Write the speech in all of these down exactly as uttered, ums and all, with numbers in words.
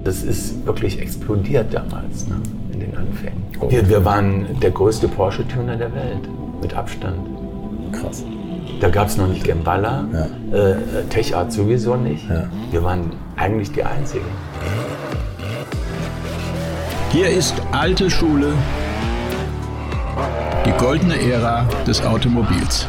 das ist wirklich explodiert damals, ne, in den Anfängen. Wir, wir waren der größte Porsche-Tuner der Welt, mit Abstand. Krass. Da gab es noch nicht Gemballa, ja. äh, Techart sowieso nicht. Ja. Wir waren eigentlich die Einzigen. Hier ist alte Schule, die goldene Ära des Automobils.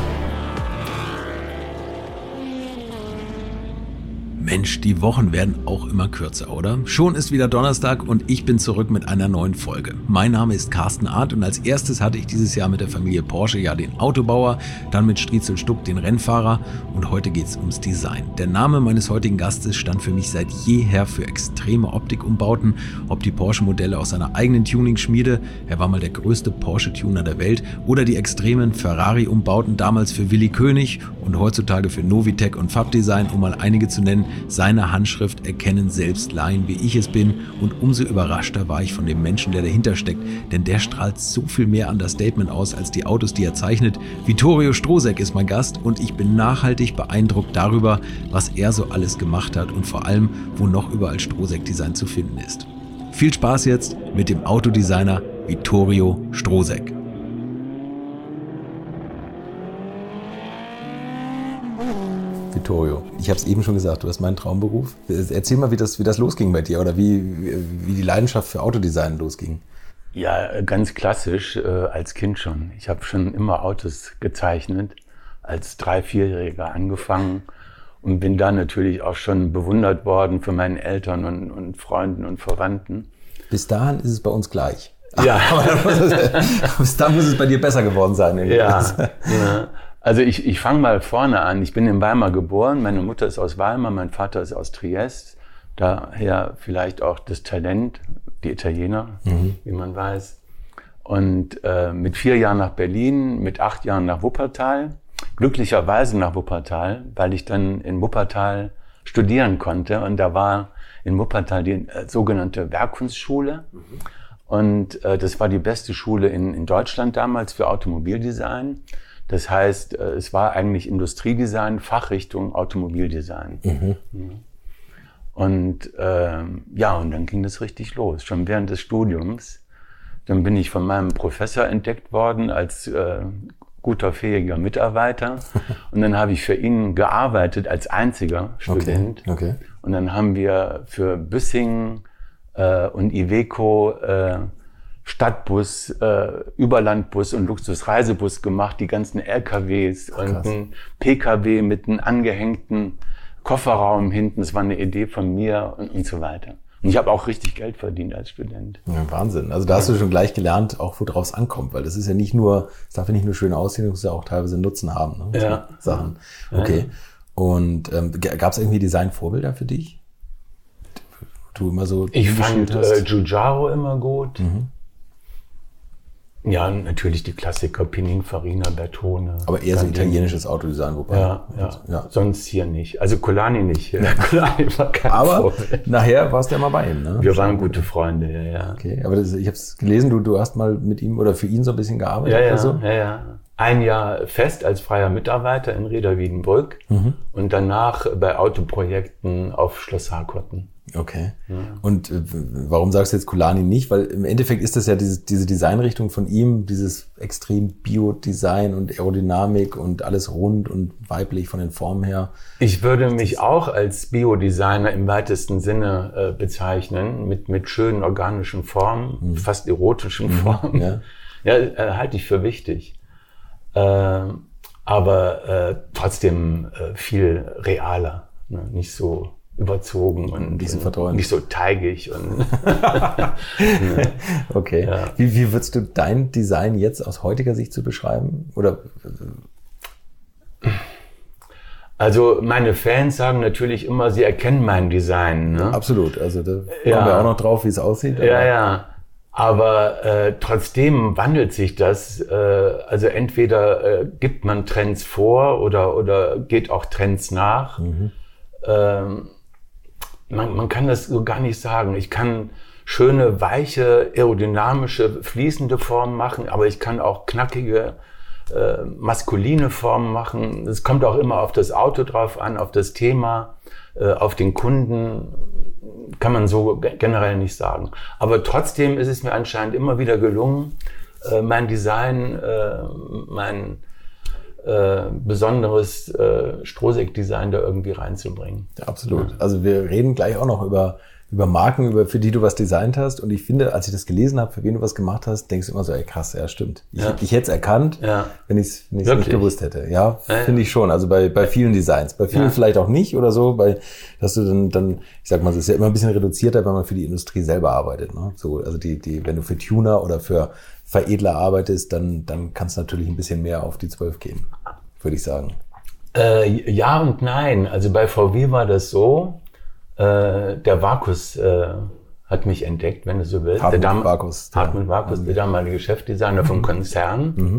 Mensch, die Wochen werden auch immer kürzer, oder? Schon ist wieder Donnerstag und ich bin zurück mit einer neuen Folge. Mein Name ist Carsten Arndt und als erstes hatte ich dieses Jahr mit der Familie Porsche ja den Autobauer, dann mit Striezel Stuck den Rennfahrer und heute geht's ums Design. Der Name meines heutigen Gastes stand für mich seit jeher für extreme Optikumbauten, ob die Porsche-Modelle aus seiner eigenen Tuning-Schmiede, er war mal der größte Porsche-Tuner der Welt, oder die extremen Ferrari-Umbauten damals für Willi König und heutzutage für Novitec und Fabdesign, um mal einige zu nennen. Seine Handschrift erkennen selbst Laien, wie ich es bin, und umso überraschter war ich von dem Menschen, der dahinter steckt, denn der strahlt so viel mehr Understatement aus als die Autos, die er zeichnet. Vittorio Strohsek ist mein Gast und ich bin nachhaltig beeindruckt darüber, was er so alles gemacht hat und vor allem, wo noch überall Strohsek-Design zu finden ist. Viel Spaß jetzt mit dem Autodesigner Vittorio Strohsek. Vittorio, ich habe es eben schon gesagt, du hast meinen Traumberuf. Erzähl mal, wie das, wie das losging bei dir oder wie, wie die Leidenschaft für Autodesign losging. Ja, ganz klassisch, äh, als Kind schon. Ich habe schon immer Autos gezeichnet, als Drei-, Vierjähriger angefangen und bin dann natürlich auch schon bewundert worden von meinen Eltern und, und Freunden und Verwandten. Bis dahin ist es bei uns gleich. Ja. Aber dann muss es, bis dahin muss es bei dir besser geworden sein. Ja, ja. Also ich, ich fange mal vorne an. Ich bin in Weimar geboren. Meine Mutter ist aus Weimar, mein Vater ist aus Triest. Daher vielleicht auch das Talent, die Italiener, mhm. wie man weiß. Und äh, mit vier Jahren nach Berlin, mit acht Jahren nach Wuppertal. Glücklicherweise nach Wuppertal, weil ich dann in Wuppertal studieren konnte. Und da war in Wuppertal die äh, sogenannte Werkkunstschule. Mhm. Und äh, das war die beste Schule in, in Deutschland damals für Automobildesign. Das heißt, es war eigentlich Industriedesign, Fachrichtung Automobildesign. Mhm. Und ähm, ja, und dann ging das richtig los, schon während des Studiums. Dann bin ich von meinem Professor entdeckt worden als äh, guter, fähiger Mitarbeiter. Und dann habe ich für ihn gearbeitet als einziger Student. Okay. Okay. Und dann haben wir für Büssing äh, und Iveco äh, Stadtbus, äh, Überlandbus und Luxusreisebus gemacht, die ganzen L K Ws Ach, und ein P K W mit einem angehängten Kofferraum hinten. Das war eine Idee von mir und, und so weiter. Und ich habe auch richtig Geld verdient als Student. Ja, Wahnsinn. Also da hast du schon gleich gelernt, auch worauf es ankommt, weil das ist ja nicht nur, es darf ja nicht nur schön aussehen, es muss ja auch teilweise Nutzen haben. Ne? Ja. Sachen. Okay. Ja. Und ähm, gab es irgendwie Designvorbilder für dich? Du immer so. Ich fand äh, Giugiaro immer gut. Mhm. Ja, natürlich die Klassiker, Pininfarina, Bertone. Aber eher so italienisches Autodesign, wobei. Ja, ja, ja. Sonst hier nicht. Also Colani nicht. Ja. Colani war kein Aber Vorbild. Nachher warst du ja mal bei ihm, ne? Wir waren gute Freunde, ja, ja. Okay, aber das, ich habe es gelesen, du, du hast mal mit ihm oder für ihn so ein bisschen gearbeitet ja, ja, oder so? Ja, ja. Ein Jahr fest als freier Mitarbeiter in Reda Wiedenbrück mhm. und danach bei Autoprojekten auf Schloss Harkotten. Okay. Ja. Und äh, warum sagst du jetzt Colani nicht? Weil im Endeffekt ist das ja diese, diese Designrichtung von ihm, dieses extrem Bio-Design und Aerodynamik und alles rund und weiblich von den Formen her. Ich würde mich auch als Bio-Designer im weitesten Sinne äh, bezeichnen, mit, mit schönen organischen Formen, mhm. fast erotischen mhm. Formen. Ja, ja äh, halte ich für wichtig. Äh, aber äh, trotzdem äh, viel realer, ne? Nicht so überzogen und, und nicht so teigig. Und okay. Ja. Wie, wie würdest du dein Design jetzt aus heutiger Sicht zu beschreiben? Oder? Also meine Fans sagen natürlich immer, sie erkennen mein Design. Ne? Absolut. Also da ja. kommen wir auch noch drauf, wie es aussieht. Ja, ja. Aber äh, trotzdem wandelt sich das. Äh, also entweder äh, gibt man Trends vor oder oder geht auch Trends nach. Mhm. Ähm, man, man kann das so gar nicht sagen. Ich kann schöne, weiche, aerodynamische, fließende Formen machen, aber ich kann auch knackige, äh, maskuline Formen machen. Es kommt auch immer auf das Auto drauf an, auf das Thema, äh, auf den Kunden. kann man so generell nicht sagen. Aber trotzdem ist es mir anscheinend immer wieder gelungen, äh, mein Design, äh, mein äh, besonderes äh, Strohsäck-Design da irgendwie reinzubringen. Ja, absolut. Ja. Also wir reden gleich auch noch über über Marken, über für die du was designt hast. Und ich finde, als ich das gelesen habe, für wen du was gemacht hast, denkst du immer so, ey krass, ja stimmt. Ich, ja. ich hätte es erkannt, ja. wenn ich es nicht gewusst hätte. Ja, ja finde ich schon. Also bei bei vielen Designs. Bei vielen ja. vielleicht auch nicht oder so, weil dass du dann, dann ich sag mal, es ist ja immer ein bisschen reduzierter, wenn man für die Industrie selber arbeitet. Ne? So, also die, die, wenn du für Tuner oder für Veredler arbeitest, dann, dann kann es natürlich ein bisschen mehr auf die zwölf gehen, würde ich sagen. Äh, ja und nein. Also bei V W war das so, Äh, der Vakus äh, hat mich entdeckt, wenn du so willst. Hartmut der Dam- Vakus. Hartmut Vakus, der damalige Chefdesigner mhm. vom Konzern. Mhm.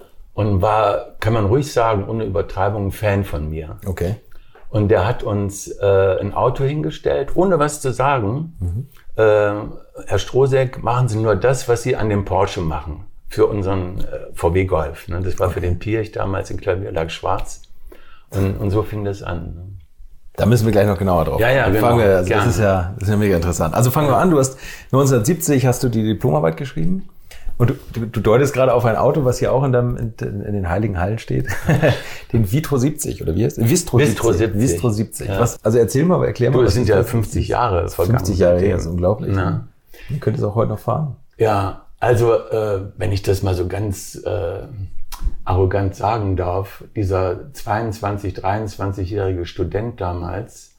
Und war, kann man ruhig sagen, ohne Übertreibung, ein Fan von mir. Okay. Und der hat uns äh, ein Auto hingestellt, ohne was zu sagen. Mhm. Äh, Herr Strohsäck, machen Sie nur das, was Sie an dem Porsche machen. Für unseren äh, V W Golf. Ne? Das war okay. für den Pirch damals in Klavierlack schwarz. Und, und so fing das an. Ne? Da müssen wir gleich noch genauer drauf. Ja, ja, genau. Fangen wir, also das ist ja, das ist ja mega interessant. Also fangen wir an. Du hast neunzehnhundertsiebzig hast du die Diplomarbeit geschrieben und du, du, du deutest gerade auf ein Auto, was hier auch in, dem, in, in den Heiligen Hallen steht. Den Vitro siebzig oder wie heißt es? Vistro siebzig. Vistro siebzig. Ja. Was, also erzähl mal, erklär mal. Du, es sind ja fünfzig Jahre vergangen. fünfzig Jahre her, das ist unglaublich. Ja. Du könntest auch heute noch fahren. Ja, also äh, wenn ich das mal so ganz äh, arrogant sagen darf, dieser zweiundzwanzig-, dreiundzwanzigjährige Student damals,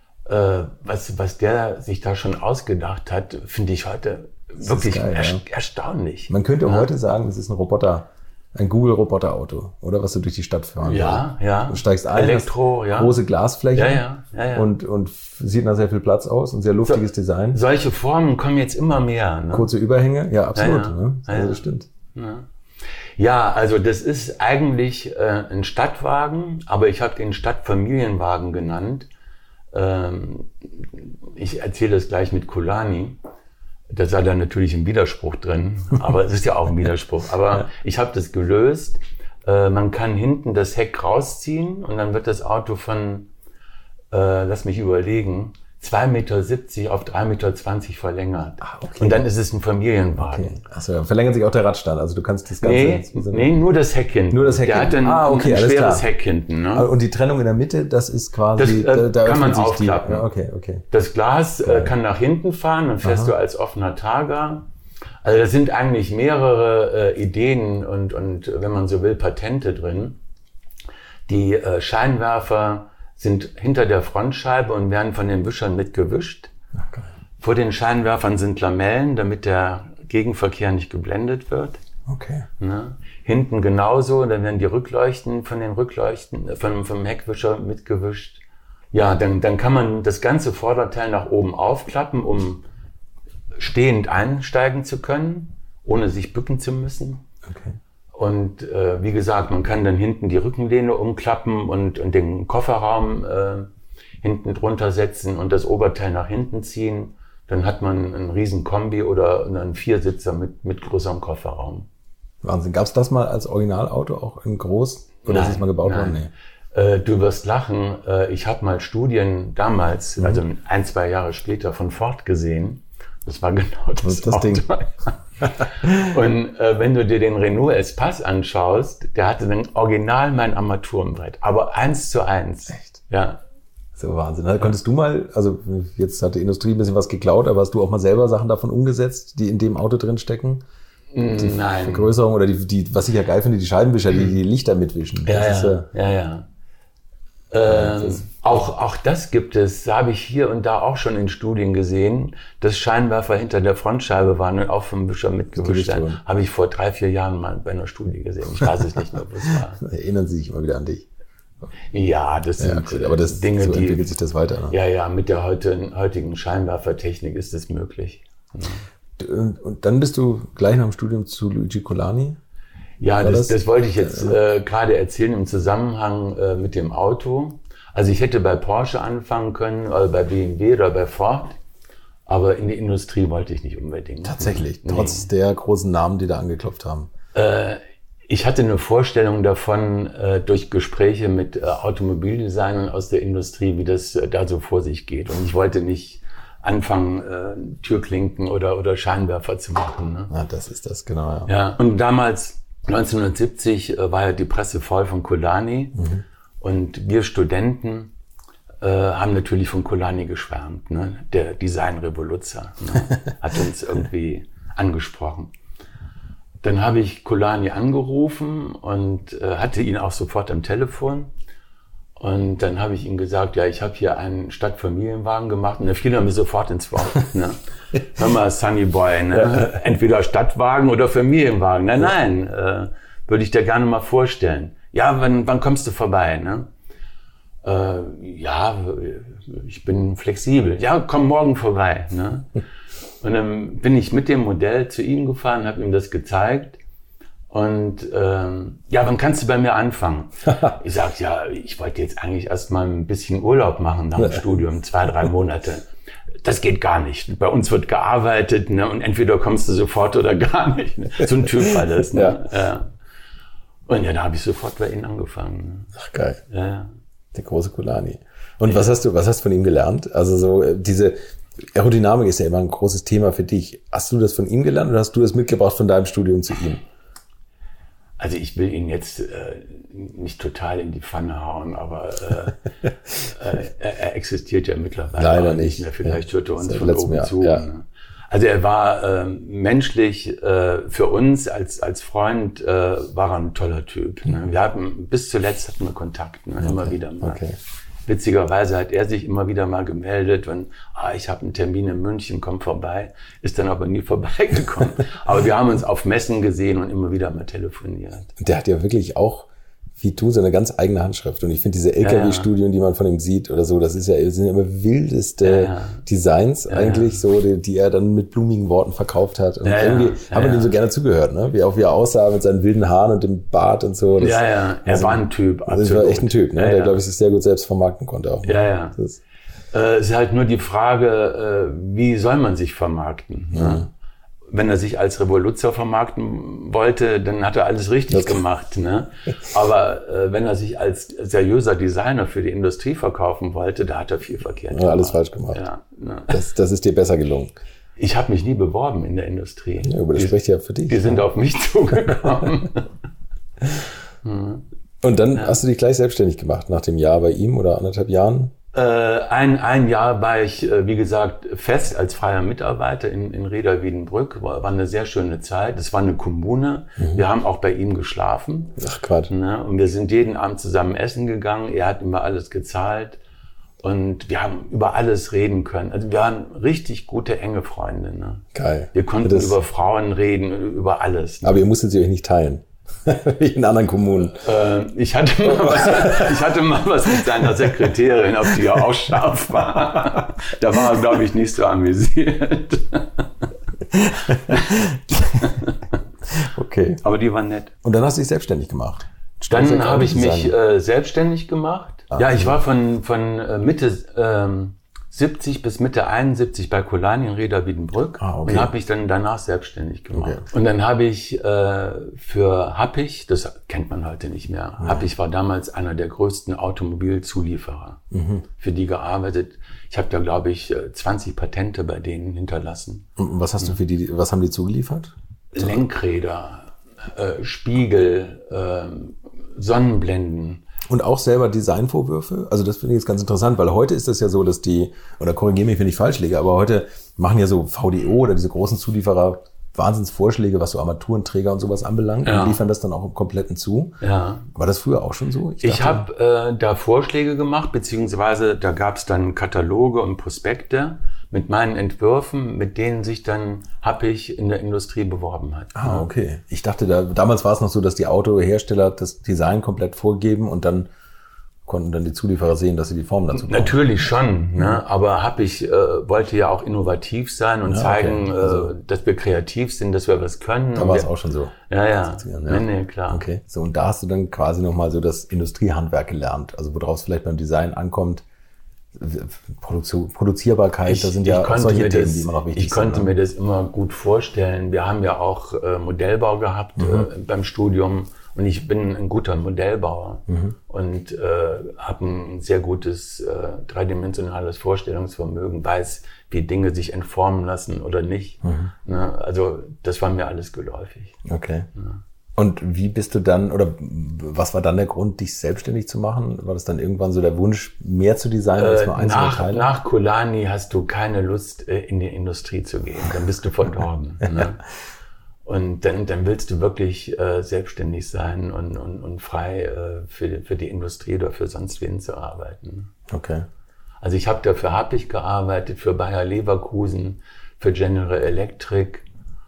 äh, was, was der sich da schon ausgedacht hat, finde ich heute das wirklich geil, er, ja. erstaunlich. Man könnte ja. heute sagen, das ist ein Roboter, ein Google-Roboter-Auto, oder was du durch die Stadt fahren Ja, will. ja. Du steigst ein, Elektro, ja. große Glasfläche ja, ja, ja, ja. Und, und sieht nach sehr viel Platz aus und sehr luftiges so, Design. Solche Formen kommen jetzt immer mehr. Ne? Kurze Überhänge, ja, absolut. Ja, ja. Ne? Ja, also, ja. das stimmt. Ja. Ja, also das ist eigentlich äh, ein Stadtwagen, aber ich habe den Stadtfamilienwagen genannt. Ähm, ich erzähle das gleich mit Kulani. Da sei da natürlich ein Widerspruch drin, aber es ist ja auch ein Widerspruch. Aber ja. ich habe das gelöst. Äh, man kann hinten das Heck rausziehen und dann wird das Auto von, äh, lass mich überlegen, zwei Meter siebzig auf drei Meter zwanzig verlängert. Ah, okay. Und dann ist es ein Familienwagen. Okay. Achso, ja. Verlängert sich auch der Radstand, also du kannst das Ganze... Nee, nee nur das Heck hinten. Nur das Heck der hinten. hat ein, ah, okay, ein alles schweres klar. Heck hinten. Ne? Und die Trennung in der Mitte, das ist quasi... Das äh, da, da kann man sich aufklappen. Die, ja, okay, okay. Das Glas äh, kann nach hinten fahren, dann fährst Aha. du als offener Targa. Also da sind eigentlich mehrere äh, Ideen und, und, wenn man so will, Patente drin. Die äh, Scheinwerfer sind hinter der Frontscheibe und werden von den Wischern mitgewischt. Ach, geil. Vor den Scheinwerfern sind Lamellen, damit der Gegenverkehr nicht geblendet wird. Okay. Ne? Hinten genauso, dann werden die Rückleuchten von den Rückleuchten, von, vom Heckwischer mitgewischt. Ja, dann, dann kann man das ganze Vorderteil nach oben aufklappen, um stehend einsteigen zu können, ohne sich bücken zu müssen. Okay. Und äh, wie gesagt, man kann dann hinten die Rückenlehne umklappen und, und den Kofferraum äh, hinten drunter setzen und das Oberteil nach hinten ziehen. Dann hat man einen riesen Kombi oder einen Viersitzer mit, mit größerem Kofferraum. Wahnsinn. Gab es das mal als Originalauto auch in groß? Oder nein, ist es mal gebaut worden? Nee. Äh, du wirst lachen. Äh, ich habe mal Studien damals, mhm. also ein, zwei Jahre später, von Ford gesehen. Das war genau das, das, das Auto. Ding. Und äh, wenn du dir den Renault Espace anschaust, der hatte dann original mein Armaturenbrett, aber eins zu eins. Echt? Ja. So Wahnsinn. Da konntest du mal, also jetzt hat die Industrie ein bisschen was geklaut, aber hast du auch mal selber Sachen davon umgesetzt, die in dem Auto drin stecken? Die Nein. Vergrößerung oder die, die, was ich ja geil finde, die Scheibenwischer, die die Lichter mitwischen. Ja, das ja, ist, ja, ja. ja. Ähm, das auch, auch das gibt es, habe ich hier und da auch schon in Studien gesehen, dass Scheinwerfer hinter der Frontscheibe waren und auch vom Wischer mitgewischt werden. Habe ich vor drei, vier Jahren mal bei einer Studie gesehen. Ich weiß es nicht mehr, wo es war. Erinnern Sie sich immer wieder an dich. Ja, das sind ja, okay, aber das, Dinge, so die... entwickelt sich das weiter. Ne? Ja, ja, mit der heute, heutigen Scheinwerfertechnik ist das möglich. Ja. Und, und dann bist du gleich nach dem Studium zu Luigi Colani? Ja, das, das, das wollte ich jetzt äh, gerade erzählen im Zusammenhang äh, mit dem Auto. Also ich hätte bei Porsche anfangen können, oder bei B M W oder bei Ford, aber in die Industrie wollte ich nicht unbedingt. Tatsächlich, nee. Trotz der großen Namen, die da angeklopft haben. Äh, ich hatte eine Vorstellung davon, äh, durch Gespräche mit äh, Automobildesignern aus der Industrie, wie das äh, da so vor sich geht. Und ich wollte nicht anfangen, äh, Türklinken oder, oder Scheinwerfer zu machen. Ne? Ah, das ist das, genau. Ja, ja und damals, neunzehnhundertsiebzig, äh, war ja die Presse voll von Kolani. Mhm. Und wir Studenten äh, haben natürlich von Kolani geschwärmt. Ne? Der Design-Revoluzzer ne? hat uns irgendwie angesprochen. Dann habe ich Kolani angerufen und äh, hatte ihn auch sofort am Telefon. Und dann habe ich ihm gesagt, ja, ich habe hier einen Stadtfamilienwagen gemacht. Und da fiel er mir sofort ins Wort. Ne? Hör mal, Sunny Boy, ne? Entweder Stadtwagen oder Familienwagen. Nein, nein, äh, würde ich dir gerne mal vorstellen. Ja, wann, wann kommst du vorbei? Ne? Äh, ja, ich bin flexibel. Ja, komm morgen vorbei. Ne? Und dann bin ich mit dem Modell zu ihm gefahren, habe ihm das gezeigt. Und ähm, ja, wann kannst du bei mir anfangen? Ich sag, ja, ich wollte jetzt eigentlich erst mal ein bisschen Urlaub machen nach dem Studium, zwei, drei Monate. Das geht gar nicht. Bei uns wird gearbeitet, ne? Und entweder kommst du sofort oder gar nicht. Ne? So ein Typ war das. Ne? Ja. Ja. Und ja, da habe ich sofort bei ihm angefangen. Ne? Ach geil. Ja, ja. Der große Kolani. Und ja. was hast du, was hast du von ihm gelernt? Also so diese Aerodynamik ist ja immer ein großes Thema für dich. Hast du das von ihm gelernt oder hast du das mitgebracht von deinem Studium zu ihm? Also ich will ihn jetzt äh, nicht total in die Pfanne hauen, aber äh, äh, er, er existiert ja mittlerweile leider nicht mehr. Vielleicht ja. hört er uns von oben Jahr. zu. Ja. Ne? Also er war äh, menschlich äh, für uns als als Freund äh, war er ein toller Typ. Ne? Wir hatten bis zuletzt hatten wir Kontakt, ne? Immer okay. wieder mal. Okay. Witzigerweise hat er sich immer wieder mal gemeldet, wenn, ah, ich habe einen Termin in München, komm vorbei, ist dann aber nie vorbeigekommen. Aber wir haben uns auf Messen gesehen und immer wieder mal telefoniert. Der hat ja wirklich auch, wie du, so eine ganz eigene Handschrift. Und ich finde diese L K W-Studien, ja, ja. die man von ihm sieht oder so, das ist ja, das sind ja immer wildeste ja, ja. Designs ja, eigentlich, ja. so, die, die er dann mit blumigen Worten verkauft hat. Und ja, irgendwie ja. haben wir ja, ihm so gerne zugehört, ne? Wie auch wie er aussah mit seinen wilden Haaren und dem Bart und so. Das, ja, ja, er also, war ein Typ. Das war echt ein Typ, ne? Ja, der, ja. glaube ich, sich sehr gut selbst vermarkten konnte auch. Ne? Ja, ja. Es äh, ist halt nur die Frage, äh, wie soll man sich vermarkten? Mhm. Ne? Wenn er sich als Revoluzzer vermarkten wollte, dann hat er alles richtig das gemacht. Ne? Aber äh, wenn er sich als seriöser Designer für die Industrie verkaufen wollte, da hat er viel verkehrt gemacht. Ja, alles falsch gemacht. Ja, ne? das, das ist dir besser gelungen. Ich habe mich nie beworben in der Industrie. Ja, aber das die, spricht ja für dich. Die sind ja. auf mich zugekommen. mhm. Und dann ja. hast du dich gleich selbstständig gemacht, nach dem Jahr bei ihm oder anderthalb Jahren? Äh, ein, ein Jahr war ich, äh, wie gesagt, fest als freier Mitarbeiter in, in Rheda-Wiedenbrück. War, war eine sehr schöne Zeit. Es war eine Kommune. Mhm. Wir haben auch bei ihm geschlafen. Ach Quatsch. Ne? Und wir sind jeden Abend zusammen essen gegangen. Er hat immer alles gezahlt. Und wir haben über alles reden können. Also wir waren richtig gute, enge Freunde. Ne? Geil. Wir konnten das über Frauen reden, über alles. Ne? Aber ihr musstet sie euch nicht teilen. Wie in anderen Kommunen. Äh, ich, hatte mal was, ich hatte mal was mit seiner Sekretärin, auf die er auch scharf war. Da war er, glaube ich, nicht so amüsiert. Okay. Aber die war nett. Und dann hast du dich selbstständig gemacht? Dann habe ich mich äh, selbstständig gemacht. Ah, ja, ich war von, von äh, Mitte ähm, siebzig bis Mitte einundsiebzig bei Kolani in Rheda-Wiedenbrück ah, okay. und habe mich dann danach selbstständig gemacht. Okay. Und dann habe ich äh, für Happig, das kennt man heute nicht mehr, ja. Happig war damals einer der größten Automobilzulieferer, mhm. für die gearbeitet. Ich habe da, glaube ich, zwanzig Patente bei denen hinterlassen. Und was hast du für die, was haben die zugeliefert? Lenkräder, äh, Spiegel, äh, Sonnenblenden. Und auch selber Designvorwürfe? Also das finde ich jetzt ganz interessant, weil heute ist das ja so, dass die, oder korrigiere mich, wenn ich falsch liege, aber heute machen ja so V D O oder diese großen Zulieferer Wahnsinnsvorschläge, was so Armaturenträger und sowas anbelangt, ja. und liefern das dann auch im Kompletten zu. Ja. War das früher auch schon so? Ich, ich habe äh, da Vorschläge gemacht, beziehungsweise da gab es dann Kataloge und Prospekte mit meinen Entwürfen, mit denen sich dann Happig in der Industrie beworben hat. Ah, okay. Ich dachte, da, damals war es noch so, dass die Autohersteller das Design komplett vorgeben und dann konnten dann die Zulieferer sehen, dass sie die Form dazu brauchen. Natürlich schon, ne? Mhm. Aber Happig äh, wollte ja auch innovativ sein und ja, zeigen, okay. also, äh, dass wir kreativ sind, dass wir was können. Da war es auch schon so. Ja, ja. ja. Nee, nee, klar. Okay. So, und da hast du dann quasi nochmal so das Industriehandwerk gelernt, also worauf es vielleicht beim Design ankommt. Produktion, Produzierbarkeit, ich, da sind ja auch solche Themen, das, die immer noch wichtig ich sind. Ich konnte ne? mir das immer gut vorstellen. Wir haben ja auch äh, Modellbau gehabt mhm. äh, beim Studium Und ich bin ein guter Modellbauer mhm. und äh, habe ein sehr gutes äh, dreidimensionales Vorstellungsvermögen, weiß, wie Dinge sich entformen lassen oder nicht. Mhm. Ne? Also das war mir alles geläufig. Okay. Ja. Und wie bist du dann, oder was war dann der Grund, dich selbstständig zu machen? War das dann irgendwann so der Wunsch, mehr zu designen als nur einzelne nach, Teile? Nach Kolani hast du keine Lust, in die Industrie zu gehen. Dann bist du verdorben. Ne? Und dann, dann willst du wirklich äh, selbstständig sein und, und, und frei äh, für, für die Industrie oder für sonst wen zu arbeiten. Okay. Also ich habe dafür hab ich gearbeitet, für Bayer Leverkusen, für General Electric,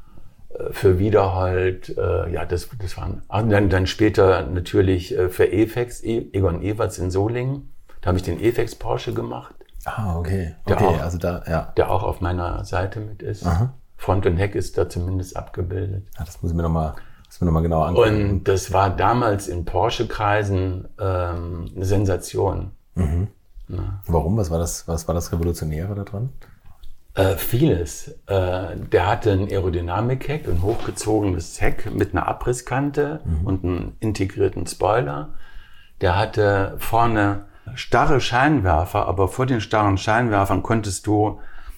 für Wiederhold, äh, ja, das, das waren, und dann, dann später natürlich äh, für Efex, e- Egon Everts in Solingen, da habe ich den Efex Porsche gemacht. Ah, okay, der okay, auch, also da, ja. Der auch auf meiner Seite mit ist. Aha. Front und Heck ist da zumindest abgebildet. Ja, das muss ich mir nochmal, muss ich mir noch mal genau angucken. Und das war damals in Porsche-Kreisen ähm, eine Sensation. Mhm. Ja. Warum? Was war das, was war das Revolutionäre da dran? Äh, vieles. Äh, der hatte ein Aerodynamik-Heck, ein hochgezogenes Heck mit einer Abrisskante mhm. und einem integrierten Spoiler. Der hatte vorne starre Scheinwerfer, aber vor den starren Scheinwerfern konntest du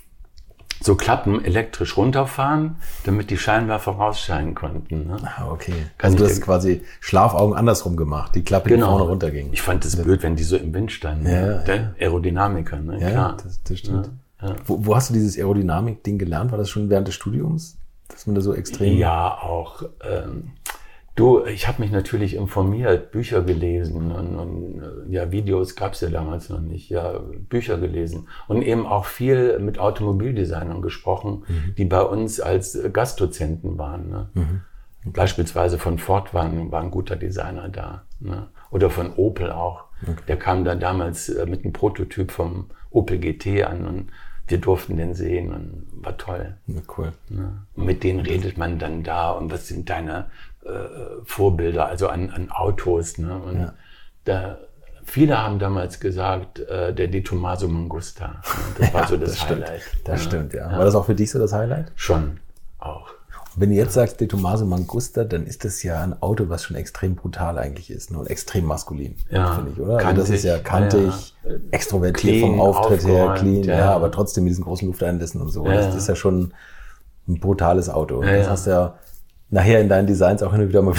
so Klappen elektrisch runterfahren, damit die Scheinwerfer rausscheinen konnten. Ne? Ah, okay. Kann also du hast quasi Schlafaugen andersrum gemacht, die Klappe, genau. die vorne runterging. Ich fand das blöd, wenn die so im Wind standen. Ja, ne? Der ja. Aerodynamiker, ne? Ja, Klar. Das, das stimmt. Ja. Ja. Wo, wo hast du dieses Aerodynamik-Ding gelernt? War das schon während des Studiums, dass man da so extrem... Ja, auch. Ähm, du, ich habe mich natürlich informiert, Bücher gelesen und, und ja, Videos gab es ja damals noch nicht. Ja, Bücher gelesen und eben auch viel mit Automobildesignern gesprochen, mhm. die bei uns als Gastdozenten waren. Ne? Mhm. Okay. Beispielsweise von Ford war ein, war ein guter Designer da. Ne? Oder von Opel auch. Okay. Der kam da damals mit einem Prototyp vom Opel G T an und wir durften den sehen und war toll. Ja, cool. Ja. Und mit denen redet man dann da und was sind deine äh, Vorbilder, also an, an Autos. Ne? Und ja. da, viele haben damals gesagt, äh, der De Tomaso Mangusta. Ne? Das war ja, so das, das Highlight. Stimmt. Das ja. stimmt, ja. ja. War das auch für dich so das Highlight? Schon, auch. Wenn du jetzt sagst, De Tomaso Mangusta, dann ist das ja ein Auto, was schon extrem brutal eigentlich ist, ne? Und extrem maskulin, ja, finde ich, oder? Kantig, also das ist ja kantig, ja, ja. extrovertiert clean, vom Auftritt her, clean, ja, ja, aber trotzdem mit diesen großen Lufteinlässen und so. Ja, das ist ja schon ein brutales Auto. Und ja, das hast du ja nachher in deinen Designs auch hin und wieder mal...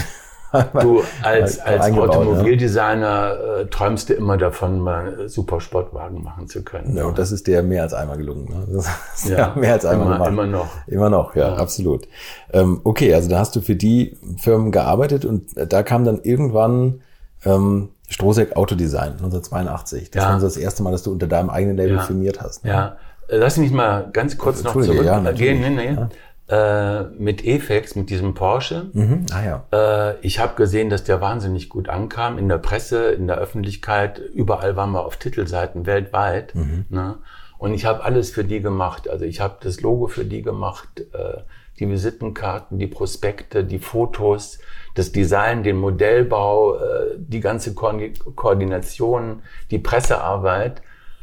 Du als, als Automobildesigner äh, träumst du immer davon, mal super Sportwagen machen zu können. Ja, und das ist dir mehr als einmal gelungen. Ne? Das ist ja, ja mehr als einmal immer, gemacht. Immer noch. Immer noch, ja, ja. Absolut. Ähm, okay, also da hast du für die Firmen gearbeitet und da kam dann irgendwann ähm, Strohsack Autodesign neunzehnhundertzweiundachtzig. Das ja. war so das erste Mal, dass du unter deinem eigenen Label ja. firmiert hast. Ne? Ja, lass mich mal ganz kurz noch zurückgehen. Ja, nee, nee. Ja. Äh, mit Efex, mit diesem Porsche. Mhm. Ah, ja. Äh, ich habe gesehen, dass der wahnsinnig gut ankam in der Presse, in der Öffentlichkeit. Überall waren wir auf Titelseiten weltweit. Mhm. Ne? Und ich habe alles für die gemacht. Also ich habe das Logo für die gemacht, äh, die Visitenkarten, die Prospekte, die Fotos, das Design, den Modellbau, äh, die ganze Ko- Koordination, die Pressearbeit.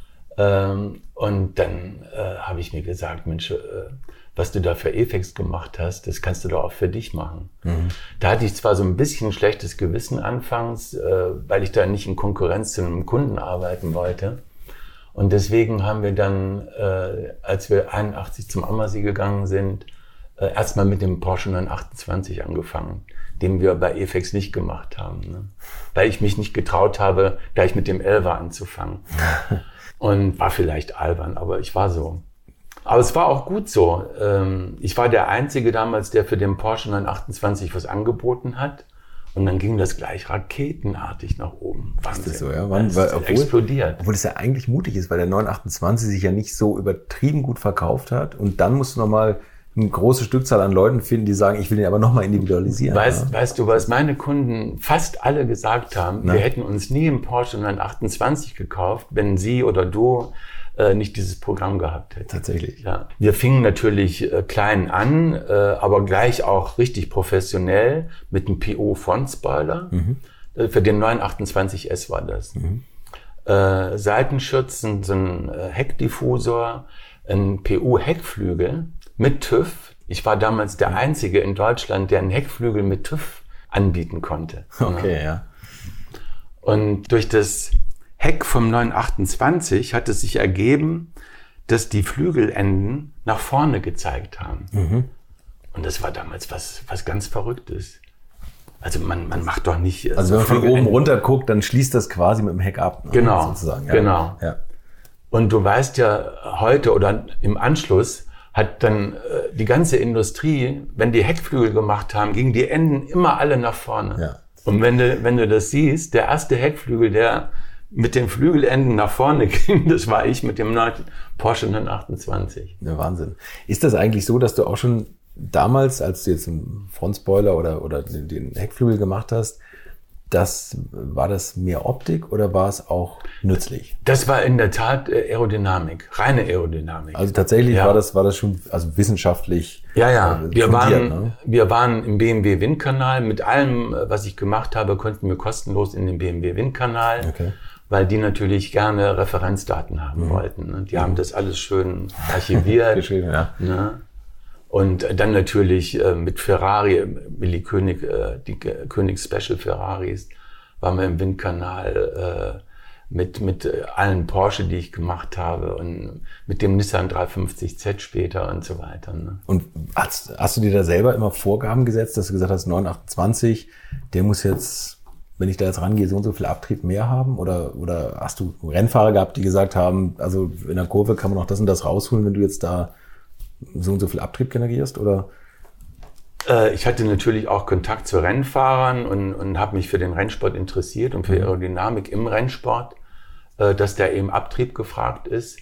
Ähm, und dann äh, habe ich mir gesagt, Mensch, äh, was du da für Efex gemacht hast, das kannst du doch auch für dich machen. Mhm. Da hatte ich zwar so ein bisschen schlechtes Gewissen anfangs, äh, weil ich da nicht in Konkurrenz zu einem Kunden arbeiten wollte. Und deswegen haben wir dann, äh, als wir einundachtzig zum Ammersee gegangen sind, äh, erstmal mit dem Porsche neunhundertachtundzwanzig angefangen, den wir bei Efex nicht gemacht haben. Ne? Weil ich mich nicht getraut habe, gleich mit dem Elva anzufangen. Und war vielleicht albern, aber ich war so. Aber es war auch gut so. Ich war der Einzige damals, der für den Porsche neunhundertachtundzwanzig was angeboten hat. Und dann ging das gleich raketenartig nach oben. Wahnsinn. Ist das so, ja? Wann, das weil, ist obwohl, explodiert. Obwohl das ja eigentlich mutig ist, weil der neunhundertachtundzwanzig sich ja nicht so übertrieben gut verkauft hat. Und dann musst du nochmal eine große Stückzahl an Leuten finden, die sagen, ich will den aber nochmal individualisieren. Weißt, ja? weißt du, was meine Kunden fast alle gesagt haben? Na? Wir hätten uns nie einen Porsche neunhundertachtundzwanzig gekauft, wenn sie oder du äh, nicht dieses Programm gehabt hätten. Tatsächlich. Ja. Wir fingen natürlich äh, klein an, äh, aber gleich auch richtig professionell mit einem P O-Frontspoiler. Mhm. Äh, für den neunhundertachtundzwanzig S war das. Mhm. Äh, Seitenschützen, so ein äh, Heckdiffusor, ein P U-Heckflügel mit TÜV. Ich war damals der Einzige in Deutschland, der einen Heckflügel mit TÜV anbieten konnte. Okay, ja. ja. Und durch das Heck vom neun achtundzwanzig hat es sich ergeben, dass die Flügelenden nach vorne gezeigt haben. Mhm. Und das war damals was, was ganz Verrücktes. Also man, man macht doch nicht... Also wenn man von oben runter guckt, dann schließt das quasi mit dem Heck ab. Ne? Genau, sozusagen. Ja. genau. Ja. Und du weißt ja, heute oder im Anschluss hat dann äh, die ganze Industrie, wenn die Heckflügel gemacht haben, gingen die Enden immer alle nach vorne. Ja. Und wenn du, wenn du das siehst, der erste Heckflügel, der mit den Flügelenden nach vorne ging, das war ich mit dem Porsche neun achtundzwanzig. Ja, Wahnsinn. Ist das eigentlich so, dass du auch schon damals, als du jetzt einen Frontspoiler oder, oder den, den Heckflügel gemacht hast, das, war das mehr Optik oder war es auch nützlich? Das war in der Tat Aerodynamik, reine Aerodynamik. Also tatsächlich ja. war das, war das schon, also wissenschaftlich. Ja, ja. Äh, wir waren, ne? wir waren im B M W Windkanal. Mit allem, was ich gemacht habe, konnten wir kostenlos in den B M W Windkanal. Okay. Weil die natürlich gerne Referenzdaten haben mhm. wollten. Und die mhm. haben das alles schön archiviert. Geschrieben, ja. Ne? Und dann natürlich äh, mit Ferrari, Willi König, äh, die König Special Ferraris, waren wir im Windkanal äh, mit mit allen Porsche, die ich gemacht habe und mit dem Nissan dreihundertfünfzig Z später und so weiter. Ne? Und hast, hast du dir da selber immer Vorgaben gesetzt, dass du gesagt hast, neun achtundzwanzig, der muss jetzt, wenn ich da jetzt rangehe, so und so viel Abtrieb mehr haben? Oder, oder hast du Rennfahrer gehabt, die gesagt haben, also in der Kurve kann man auch das und das rausholen, wenn du jetzt da so und so viel Abtrieb generierst? Oder? Äh, ich hatte natürlich auch Kontakt zu Rennfahrern und, und habe mich für den Rennsport interessiert und für Aerodynamik im Rennsport, äh, dass da eben Abtrieb gefragt ist.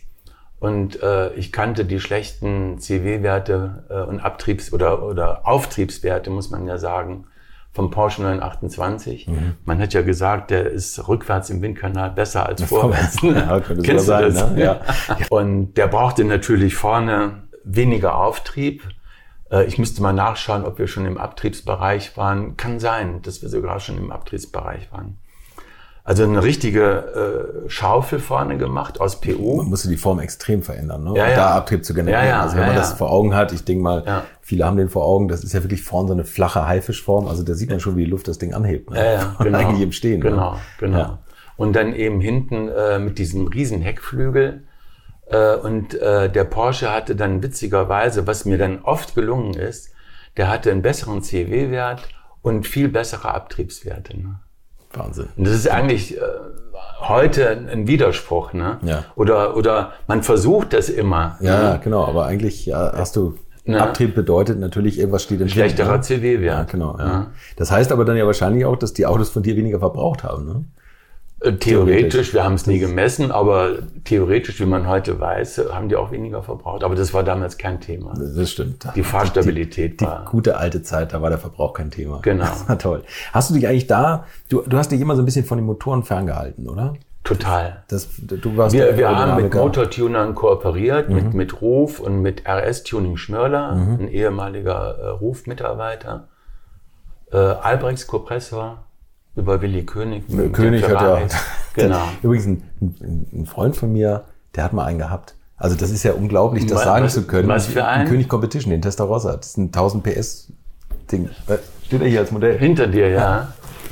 Und äh, ich kannte die schlechten C W-Werte äh, und Abtriebs- oder, oder Auftriebswerte, muss man ja sagen, vom Porsche neun achtundzwanzig. Mhm. Man hat ja gesagt, der ist rückwärts im Windkanal besser als vorwärts. Ja, kennst du das? Ne? Ja. Und der brauchte natürlich vorne weniger Auftrieb. Äh, ich müsste mal nachschauen, ob wir schon im Abtriebsbereich waren. Kann sein, dass wir sogar schon im Abtriebsbereich waren. Also eine richtige äh, Schaufel vorne gemacht aus P U. Man musste die Form extrem verändern, ne? Ja, um ja. da Abtrieb zu generieren. Ja, ja, also wenn ja, man ja. das vor Augen hat, ich denke mal, ja. viele haben den vor Augen, das ist ja wirklich vorne so eine flache Haifischform. Also da sieht man schon, wie die Luft das Ding anhebt. Ne? Ja, ja, genau. Eigentlich im Stehen. Genau, ne? genau. Ja. Und dann eben hinten äh, mit diesem riesen Heckflügel. Äh, und äh, der Porsche hatte dann witzigerweise, was mir dann oft gelungen ist, der hatte einen besseren C W-Wert und viel bessere Abtriebswerte. Ne? Wahnsinn. Und das ist eigentlich äh, heute ein Widerspruch, ne? Ja. Oder, oder man versucht das immer. Ja, ne? genau. Aber eigentlich ja, hast du, ne? Abtrieb bedeutet natürlich, irgendwas steht in schlechterer ne? C W-Wert. Ja, genau. Ja. Ja. Das heißt aber dann ja wahrscheinlich auch, dass die Autos von dir weniger verbraucht haben, ne? Theoretisch, theoretisch, wir haben es nie gemessen, aber theoretisch, wie man heute weiß, haben die auch weniger verbraucht. Aber das war damals kein Thema. Das stimmt. Die Fahrstabilität die, war... Die gute alte Zeit, da war der Verbrauch kein Thema. Genau. Das war toll. Hast du dich eigentlich da, du, du hast dich immer so ein bisschen von den Motoren ferngehalten, oder? Total. Das, du warst wir wir haben mit Motortunern kooperiert, mhm. mit, mit Ruf und mit R S Tuning Schmörler, mhm. ein ehemaliger äh, Ruf-Mitarbeiter, äh, Albrechts Kompressor, über Willi König. König hat ja. Genau. Übrigens, ein, ein, ein Freund von mir, der hat mal einen gehabt. Also das ist ja unglaublich, das was, sagen was, zu können. Was für ein? König Competition, den Testarossa. Das ist ein tausend P S Ding. Steht er hier als Modell? Hinter dir, ja. ja.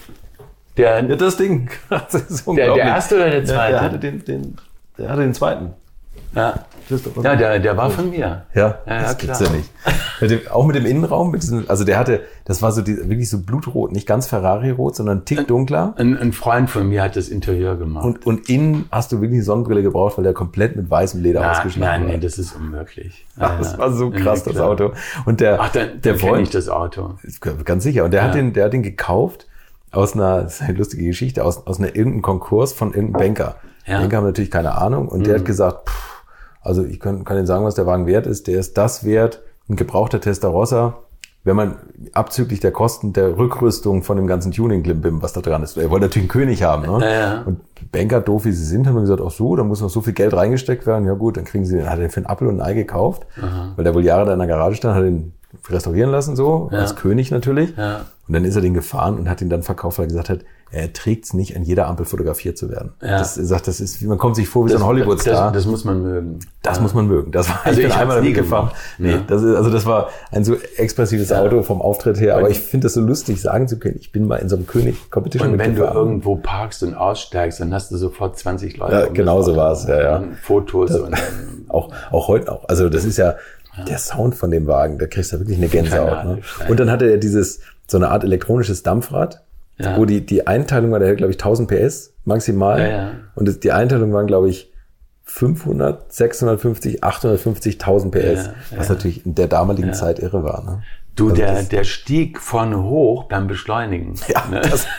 Der, ja, das Ding. Das ist der, der erste oder der zweite? Ja, der hatte den, den, der hatte den zweiten. Ja, ja der, der war von mir. Ja, ja, das ja gibt's klar. ja nicht. Mit dem, auch mit dem Innenraum, mit diesem, also der hatte, das war so die, wirklich so blutrot, nicht ganz Ferrari-rot, sondern ein Tick dunkler. Ein, ein Freund von mir hat das Interieur gemacht. Und, und innen hast du wirklich eine Sonnenbrille gebraucht, weil der komplett mit weißem Leder Na, ausgeschnitten war. Nein, nee, das ist unmöglich. Ach, das war so krass, ja, das Auto. Und der, Ach, dann, der dann kenne ich das Auto. Ganz sicher. Und der ja. hat den, der hat den gekauft aus einer, das ist eine lustige Geschichte, aus, aus einer irgendeinem Konkurs von irgendeinem Banker. Ja. Banker haben natürlich keine Ahnung und mhm. der hat gesagt, pff, also ich kann, kann Ihnen sagen, was der Wagen wert ist. Der ist das wert, ein gebrauchter Testarossa, wenn man abzüglich der Kosten der Rückrüstung von dem ganzen Tuning-Klimbim, was da dran ist. Er wollte natürlich einen König haben. Ne? Ja, ja. Und Banker, doof wie sie sind, haben gesagt, ach so, da muss noch so viel Geld reingesteckt werden. Ja gut, dann kriegen sie den, hat er den für einen Apfel und ein Ei gekauft, aha. weil der wohl Jahre da in der Garage stand, hat den restaurieren lassen, so, ja. als König natürlich. Ja. Und dann ist er den gefahren und hat ihn dann verkauft, weil er gesagt hat, er trägt es nicht, an jeder Ampel fotografiert zu werden. Ja. Das, er sagt, das ist, man kommt sich vor wie das, so ein Hollywood-Star. Das, das muss man mögen. Das ja. muss man mögen. Das war, also ich bin ich einmal damit gefahren. Nee, ja. das ist, also das war ein so expressives ja. Auto vom Auftritt her. Aber ich finde das so lustig, sagen zu können, ich bin mal in so einem König-Competition Und wenn mitgefahren. du irgendwo parkst und aussteigst, dann hast du sofort zwanzig Leute. Ja, genau so war es, ja, ja. Und Fotos das, und auch, auch heute auch. Also das ist ja, ja, der Sound von dem Wagen, da kriegst du wirklich eine Gänsehaut. Ne? Und dann hatte er dieses, so eine Art elektronisches Dampfrad, ja. wo die, die Einteilung war, der hat, glaube ich, tausend P S maximal. Ja, ja. Und das, die Einteilung waren, glaube ich, fünfhundert, sechshundertfünfzig, achthundertfünfzig, tausend P S. Ja, was ja. natürlich in der damaligen ja. Zeit irre war. Ne? Du, also der, das, der stieg vorne hoch beim Beschleunigen. Ja, ne? das,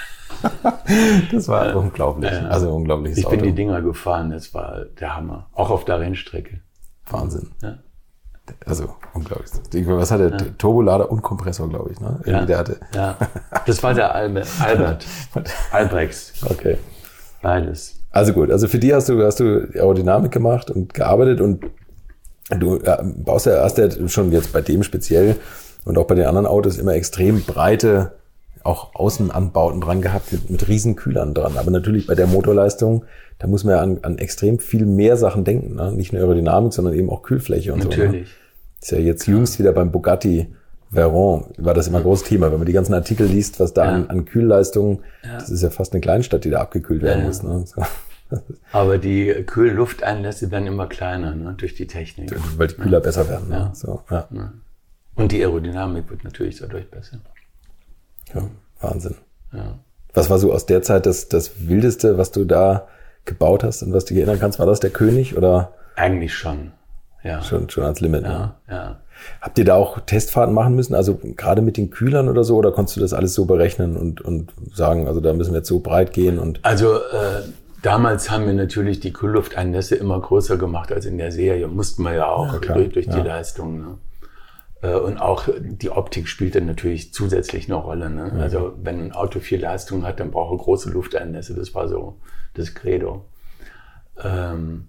das war ja. unglaublich. Ja. Also unglaubliches Ich bin Auto. die Dinger gefahren, das war der Hammer. Auch auf der Rennstrecke. Wahnsinn. Ja. Also unglaublich. Was hat der? Ja. Turbolader und Kompressor, glaube ich. Ne? Ja. Der hatte. Ja. Das war der Albert. Albert. Albrechts. Okay. Beides. Also gut. Also für die hast du hast du Aerodynamik gemacht und gearbeitet und du ja, baust ja, hast ja schon jetzt bei dem speziell und auch bei den anderen Autos immer extrem breite auch Außenanbauten dran gehabt mit, mit riesen Kühlern dran. Aber natürlich bei der Motorleistung, da muss man ja an, an extrem viel mehr Sachen denken. Ne? Nicht nur Aerodynamik, sondern eben auch Kühlfläche und natürlich. so. Natürlich. Ne? Ist ja jetzt jüngst wieder beim Bugatti Veyron, war das immer ein großes Thema. Wenn man die ganzen Artikel liest, was da ja. an, an Kühlleistungen, ja. das ist ja fast eine Kleinstadt, die da abgekühlt werden ja. muss. Ne? So. Aber die Kühllufteinlässe werden immer kleiner, ne? durch die Technik. Weil die Kühler ja. besser werden. Ne? Ja. So, ja. Ja. Und die Aerodynamik wird natürlich dadurch besser. Ja, Wahnsinn. Ja. Was war so aus der Zeit das, das Wildeste, was du da gebaut hast und was du dich erinnern kannst? War das der König oder? Eigentlich schon, ja. Schon, schon ans Limit, ja, ne? Ja. Habt ihr da auch Testfahrten machen müssen? Also gerade mit den Kühlern oder so? Oder konntest du das alles so berechnen und, und sagen, also da müssen wir jetzt so breit gehen und? Also, äh, damals haben wir natürlich die Kühllufteinlässe immer größer gemacht als in der Serie. Mussten wir ja auch ja, durch, durch die ja. Leistung, ne? Und auch die Optik spielt dann natürlich zusätzlich eine Rolle. Ne? Mhm. Also wenn ein Auto viel Leistung hat, dann braucht er große Lufteinlässe. Das war so das Credo. Ähm,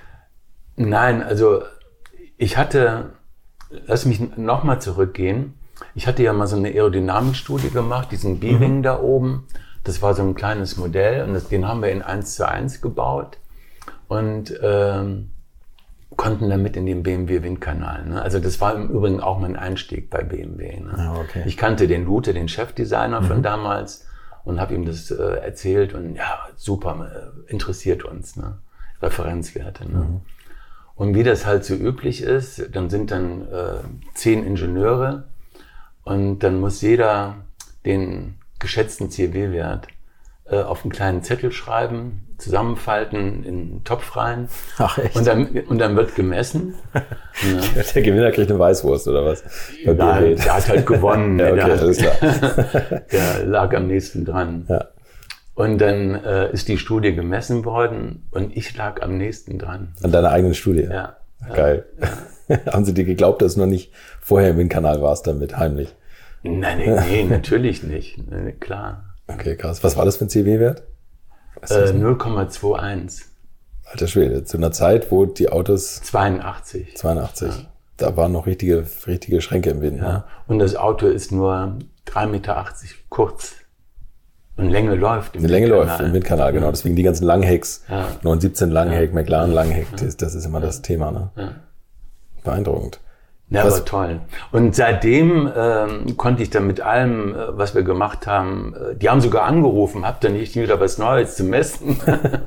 nein, also ich hatte, lass mich nochmal zurückgehen. Ich hatte ja mal so eine Aerodynamikstudie gemacht, diesen B-Wing mhm. da oben. Das war so ein kleines Modell und das, den haben wir in eins zu eins gebaut. Und ähm, konnten damit in den B M W-Windkanal. Ne? Also das war im Übrigen auch mein Einstieg bei B M W. Ne? Ah, okay. Ich kannte den Lute, den Chefdesigner mhm. von damals und habe ihm das äh, erzählt und ja, super, äh, interessiert uns, ne? Referenzwerte. Ne? Mhm. Und wie das halt so üblich ist, dann sind dann äh, zehn Ingenieure und dann muss jeder den geschätzten C W-Wert äh, auf einen kleinen Zettel schreiben, zusammenfalten, in einen Topf rein. Ach, echt? Und dann, und dann wird gemessen. Ja. Der Gewinner kriegt eine Weißwurst, oder was? Ja, der hat halt gewonnen. Ja, okay, der, alles klar. Der lag am nächsten dran. Ja. Und dann äh, ist die Studie gemessen worden und ich lag am nächsten dran. An deiner eigenen Studie? Ja. Geil. Ja. Haben sie dir geglaubt, dass du noch nicht vorher im Windkanal warst damit, heimlich? Nein, nee, nee, natürlich nicht. Nee, klar. Okay, krass. Was war das für ein C W-Wert? Äh, null Komma einundzwanzig. Alter Schwede, zu einer Zeit, wo die Autos... zweiundachtzig. zweiundachtzig. Ja. Da waren noch richtige, richtige Schränke im Wind. Ja. Ne? Und das Auto ist nur drei Meter achtzig kurz. Und Länge läuft im Die Länge läuft im Windkanal, genau. Deswegen die ganzen Langhecks, ja. neun siebzehn Langheck, ja. McLaren Langheck, ja. das ist immer ja. das Thema. Ne? Ja. Beeindruckend. Ja, was, aber toll. Und seitdem ähm, konnte ich dann mit allem, äh, was wir gemacht haben, äh, die haben sogar angerufen, habt ihr nicht wieder was Neues zu messen?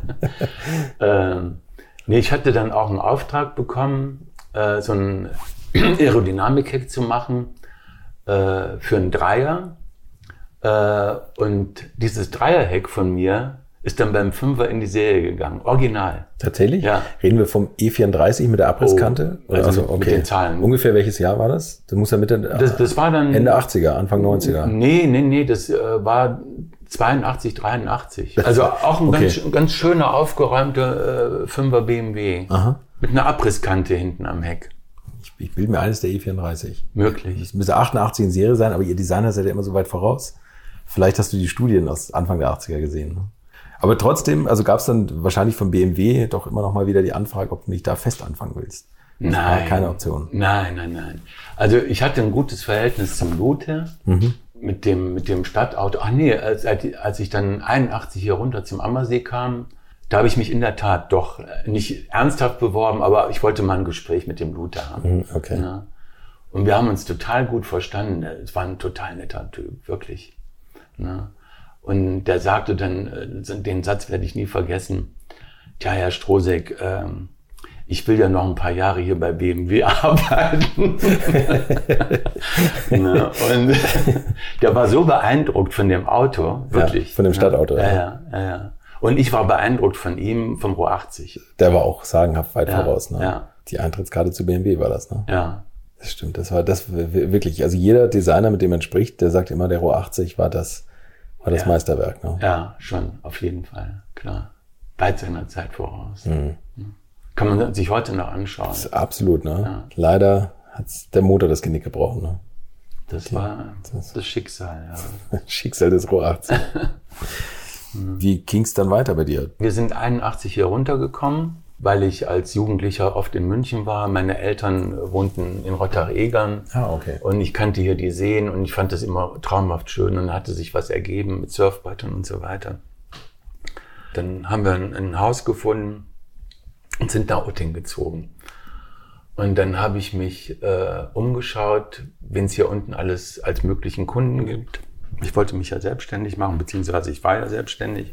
ähm, nee, ich hatte dann auch einen Auftrag bekommen, äh, so ein Aerodynamik-Heck zu machen äh, für einen Dreier. Äh, und dieses Dreierheck von mir ist dann beim Fünfer in die Serie gegangen, original. Tatsächlich? Ja. Reden wir vom E vierunddreißig mit der Abrisskante? Oh, also, also okay. Mit den Zahlen. Ungefähr welches Jahr war das? Das muss ja Mitte das, das war dann Ende achtziger, Anfang neunziger. Nee, nee, nee, das äh, war zweiundachtzig, dreiundachtzig. Also auch ein okay. ganz, ganz schöner, aufgeräumter äh, Fünfer B M W. Aha. Mit einer Abrisskante hinten am Heck. Ich, ich bilde mir eines der E vierunddreißig. Möglich. Es müsste achtundachtzig in Serie sein, aber ihr Designer seid ja immer so weit voraus. Vielleicht hast du die Studien aus Anfang der achtziger gesehen. Ne? Aber trotzdem, also gab es dann wahrscheinlich vom B M W doch immer noch mal wieder die Anfrage, ob du nicht da fest anfangen willst. Nein. Das war keine Option. Nein, nein, nein. Also ich hatte ein gutes Verhältnis zum Luther, mhm. mit dem mit dem Stadtauto. Ach nee, als, als ich dann einundachtzig hier runter zum Ammersee kam, da habe ich mich in der Tat doch nicht ernsthaft beworben, aber ich wollte mal ein Gespräch mit dem Luther haben. Okay. Ja. Und wir haben uns total gut verstanden. Es war ein total netter Typ, wirklich. Ja. Und der sagte dann, den Satz werde ich nie vergessen, tja, Herr Strohsek, ähm, ich will ja noch ein paar Jahre hier bei B M W arbeiten. Ja, und der war so beeindruckt von dem Auto, wirklich. Ja, von dem Stadtauto. Ja, ja, ja, ja. Und ich war beeindruckt von ihm, vom R A V achtzig. Der war auch sagenhaft weit ja, voraus. Ne? Ja. Die Eintrittskarte zu B M W war das, ne? Ja. Das stimmt, das war das wirklich, also jeder Designer, mit dem man spricht, der sagt immer, der R A V achtzig war das, war das ja. Meisterwerk. Ne? Ja, schon, auf jeden Fall, klar. Weit seiner Zeit voraus. Mhm. Kann man sich heute noch anschauen. Das ist absolut, ne? Ja. Leider hat der Motor das Genick gebrochen, ne? Das Die, war das, das Schicksal, ja. Schicksal des R A V achtzig. Wie ging's dann weiter bei dir? Wir sind einundachtzig hier runtergekommen, weil ich als Jugendlicher oft in München war. Meine Eltern wohnten in Rottach-Egern. Ah, okay. Und ich kannte hier die Seen und ich fand das immer traumhaft schön und dann hatte sich was ergeben mit Surfbrettern und so weiter. Dann haben wir ein, ein Haus gefunden und sind nach Utting gezogen. Und dann habe ich mich äh, umgeschaut, wen es hier unten alles als möglichen Kunden gibt. Ich wollte mich ja selbstständig machen, beziehungsweise ich war ja selbstständig.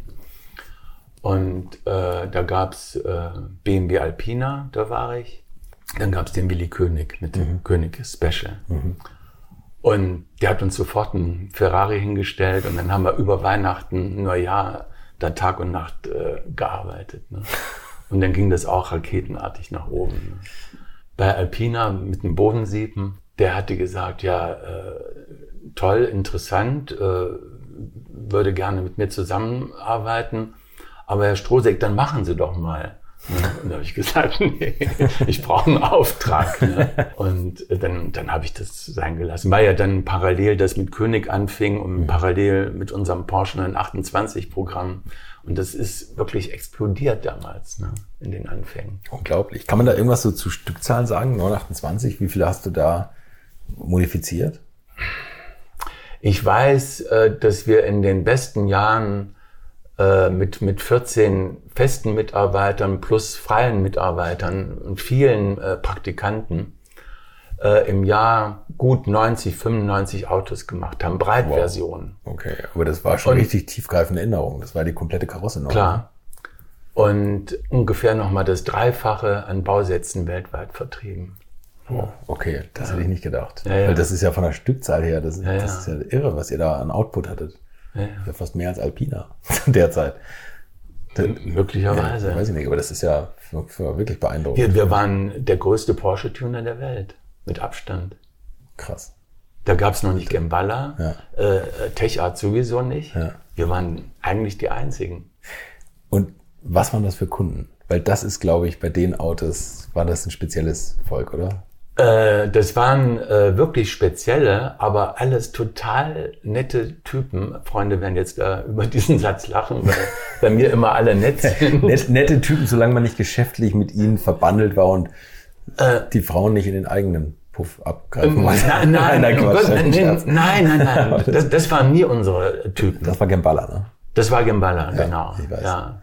Und äh, da gab's äh, B M W Alpina, da war ich. Dann gab's den Willi König mit dem mhm. König Special. Mhm. Und der hat uns sofort einen Ferrari hingestellt und dann haben wir über Weihnachten, Neujahr, da Tag und Nacht äh, gearbeitet. Ne? Und dann ging das auch raketenartig nach oben. Ne? Bei Alpina mit dem Bodensiepen, der hatte gesagt, ja, äh, toll, interessant, äh, würde gerne mit mir zusammenarbeiten. Aber Herr Strohsek, dann machen Sie doch mal. Und da habe ich gesagt, nee, ich brauche einen Auftrag. Ne? Und dann, dann habe ich das sein gelassen. Weil ja dann parallel das mit König anfing und mhm. parallel mit unserem Porsche neun achtundzwanzig Programm. Und das ist wirklich explodiert damals, ne? In den Anfängen. Unglaublich. Kann man da irgendwas so zu Stückzahlen sagen? neun achtundzwanzig, wie viele hast du da modifiziert? Ich weiß, dass wir in den besten Jahren mit, mit vierzehn festen Mitarbeitern plus freien Mitarbeitern und vielen Praktikanten im Jahr gut neunzig, fünfundneunzig Autos gemacht haben, Breitversionen. Wow. Okay, aber das war schon und, richtig tiefgreifende Änderung. Das war die komplette Karosse noch. Klar. Und ungefähr nochmal das Dreifache an Bausätzen weltweit vertrieben. Oh, okay, das ja. hätte ich nicht gedacht. Ja, ja. Weil das ist ja von der Stückzahl her, das, ja, das ist ja irre, was ihr da an Output hattet. Ja, ja. Ja, fast mehr als Alpina derzeit. M- möglicherweise. Ja, weiß ich nicht, aber das ist ja für, für wirklich beeindruckend. Wir, wir waren der größte Porsche-Tuner der Welt, mit Abstand. Krass. Da gab es noch nicht Gemballa, ja. äh, Tech-Art sowieso nicht. Ja. Wir waren eigentlich die Einzigen. Und was waren das für Kunden? Weil das ist, glaube ich, bei den Autos, war das ein spezielles Volk, oder? Äh, das waren äh, wirklich spezielle, aber alles total nette Typen. Freunde werden jetzt da über diesen Satz lachen, weil bei mir immer alle nett sind. Net, nette Typen, solange man nicht geschäftlich mit ihnen verbandelt war und äh, die Frauen nicht in den eigenen Puff abgreifen wollte. Nein, nein, nein, Gott, nein, nein, nein, nein. Das, das waren nie unsere Typen. Das war Gemballa, ne? Das war Gemballa, ja, genau. Ich weiß. Ja.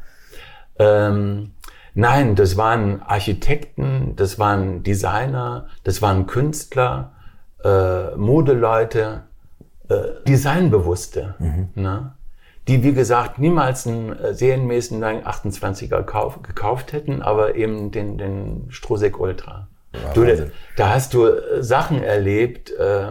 Ähm, Nein, das waren Architekten, das waren Designer, das waren Künstler, äh, Modeleute, äh, Designbewusste, mhm. ne? Die, wie gesagt, niemals einen serienmäßigen achtundzwanziger kauf, gekauft hätten, aber eben den, den Strohsek Ultra. Ja, du, da, da hast du Sachen erlebt, äh,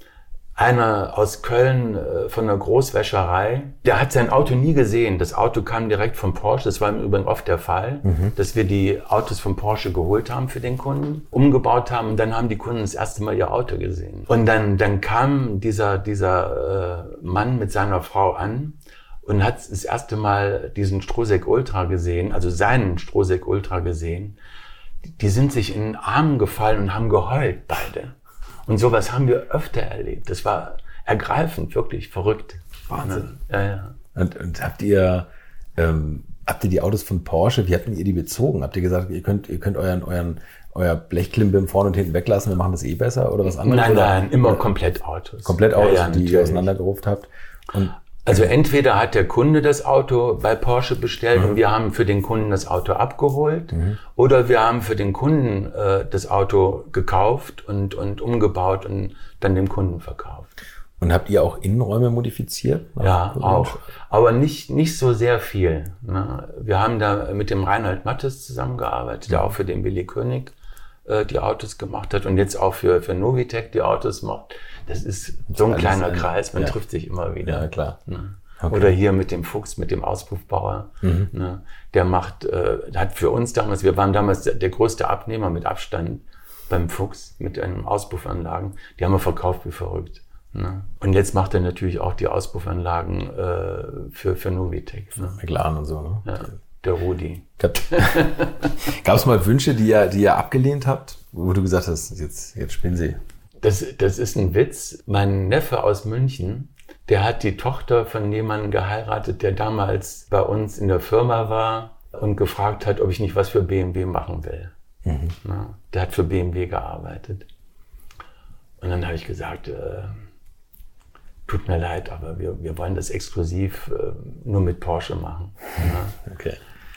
einer aus Köln äh, von einer Großwäscherei, der hat sein Auto nie gesehen. Das Auto kam direkt vom Porsche. Das war im Übrigen oft der Fall, mhm. dass wir die Autos vom Porsche geholt haben für den Kunden, umgebaut haben und dann haben die Kunden das erste Mal ihr Auto gesehen. Und dann, dann kam dieser, dieser äh, Mann mit seiner Frau an und hat das erste Mal diesen Strohsek Ultra gesehen, also seinen Strohsek Ultra gesehen. Die sind sich in den Armen gefallen und haben geheult, beide. Und sowas haben wir öfter erlebt. Das war ergreifend, wirklich verrückt. Wahnsinn. Ja, ja. Und, und habt ihr, ähm, habt ihr die Autos von Porsche, wie habt ihr die bezogen? Habt ihr gesagt, ihr könnt, ihr könnt euren, euren, euer Blechklimbim vorne und hinten weglassen, wir machen das eh besser oder was anderes? Nein, oder? nein, immer komplett Autos. Komplett Autos, ja, ja, die ihr auseinandergeruft habt. Und also entweder hat der Kunde das Auto bei Porsche bestellt mhm. und wir haben für den Kunden das Auto abgeholt mhm. oder wir haben für den Kunden äh, das Auto gekauft und, und umgebaut und dann dem Kunden verkauft. Und habt ihr auch Innenräume modifiziert? Ja, auch. Aber nicht, nicht so sehr viel. Ne? Wir haben da mit dem Reinhold Mattes zusammengearbeitet, der auch für den Willi König äh, die Autos gemacht hat und jetzt auch für, für Novitec die Autos macht. Das ist so ein kleiner ein, Kreis, man ja. trifft sich immer wieder. Ja, klar. Ne? Okay. Oder hier mit dem Fuchs, mit dem Auspuffbauer. Mhm. Ne? Der macht, äh, hat für uns damals, wir waren damals der, der größte Abnehmer mit Abstand beim Fuchs mit einem Auspuffanlagen. Die haben wir verkauft wie verrückt. Ne? Und jetzt macht er natürlich auch die Auspuffanlagen äh, für, für Novitec. Ne? McLaren und so, ne? Ja, der Rudi. Gab es mal Wünsche, die ihr, die ihr abgelehnt habt, wo du gesagt hast, jetzt, jetzt spinnen sie? Das, das ist ein Witz. Mein Neffe aus München, der hat die Tochter von jemandem geheiratet, der damals bei uns in der Firma war und gefragt hat, ob ich nicht was für B M W machen will. Mhm. Na, der hat für B M W gearbeitet. Und dann habe ich gesagt, äh, tut mir leid, aber wir, wir wollen das exklusiv äh, nur mit Porsche machen. Ja. Okay.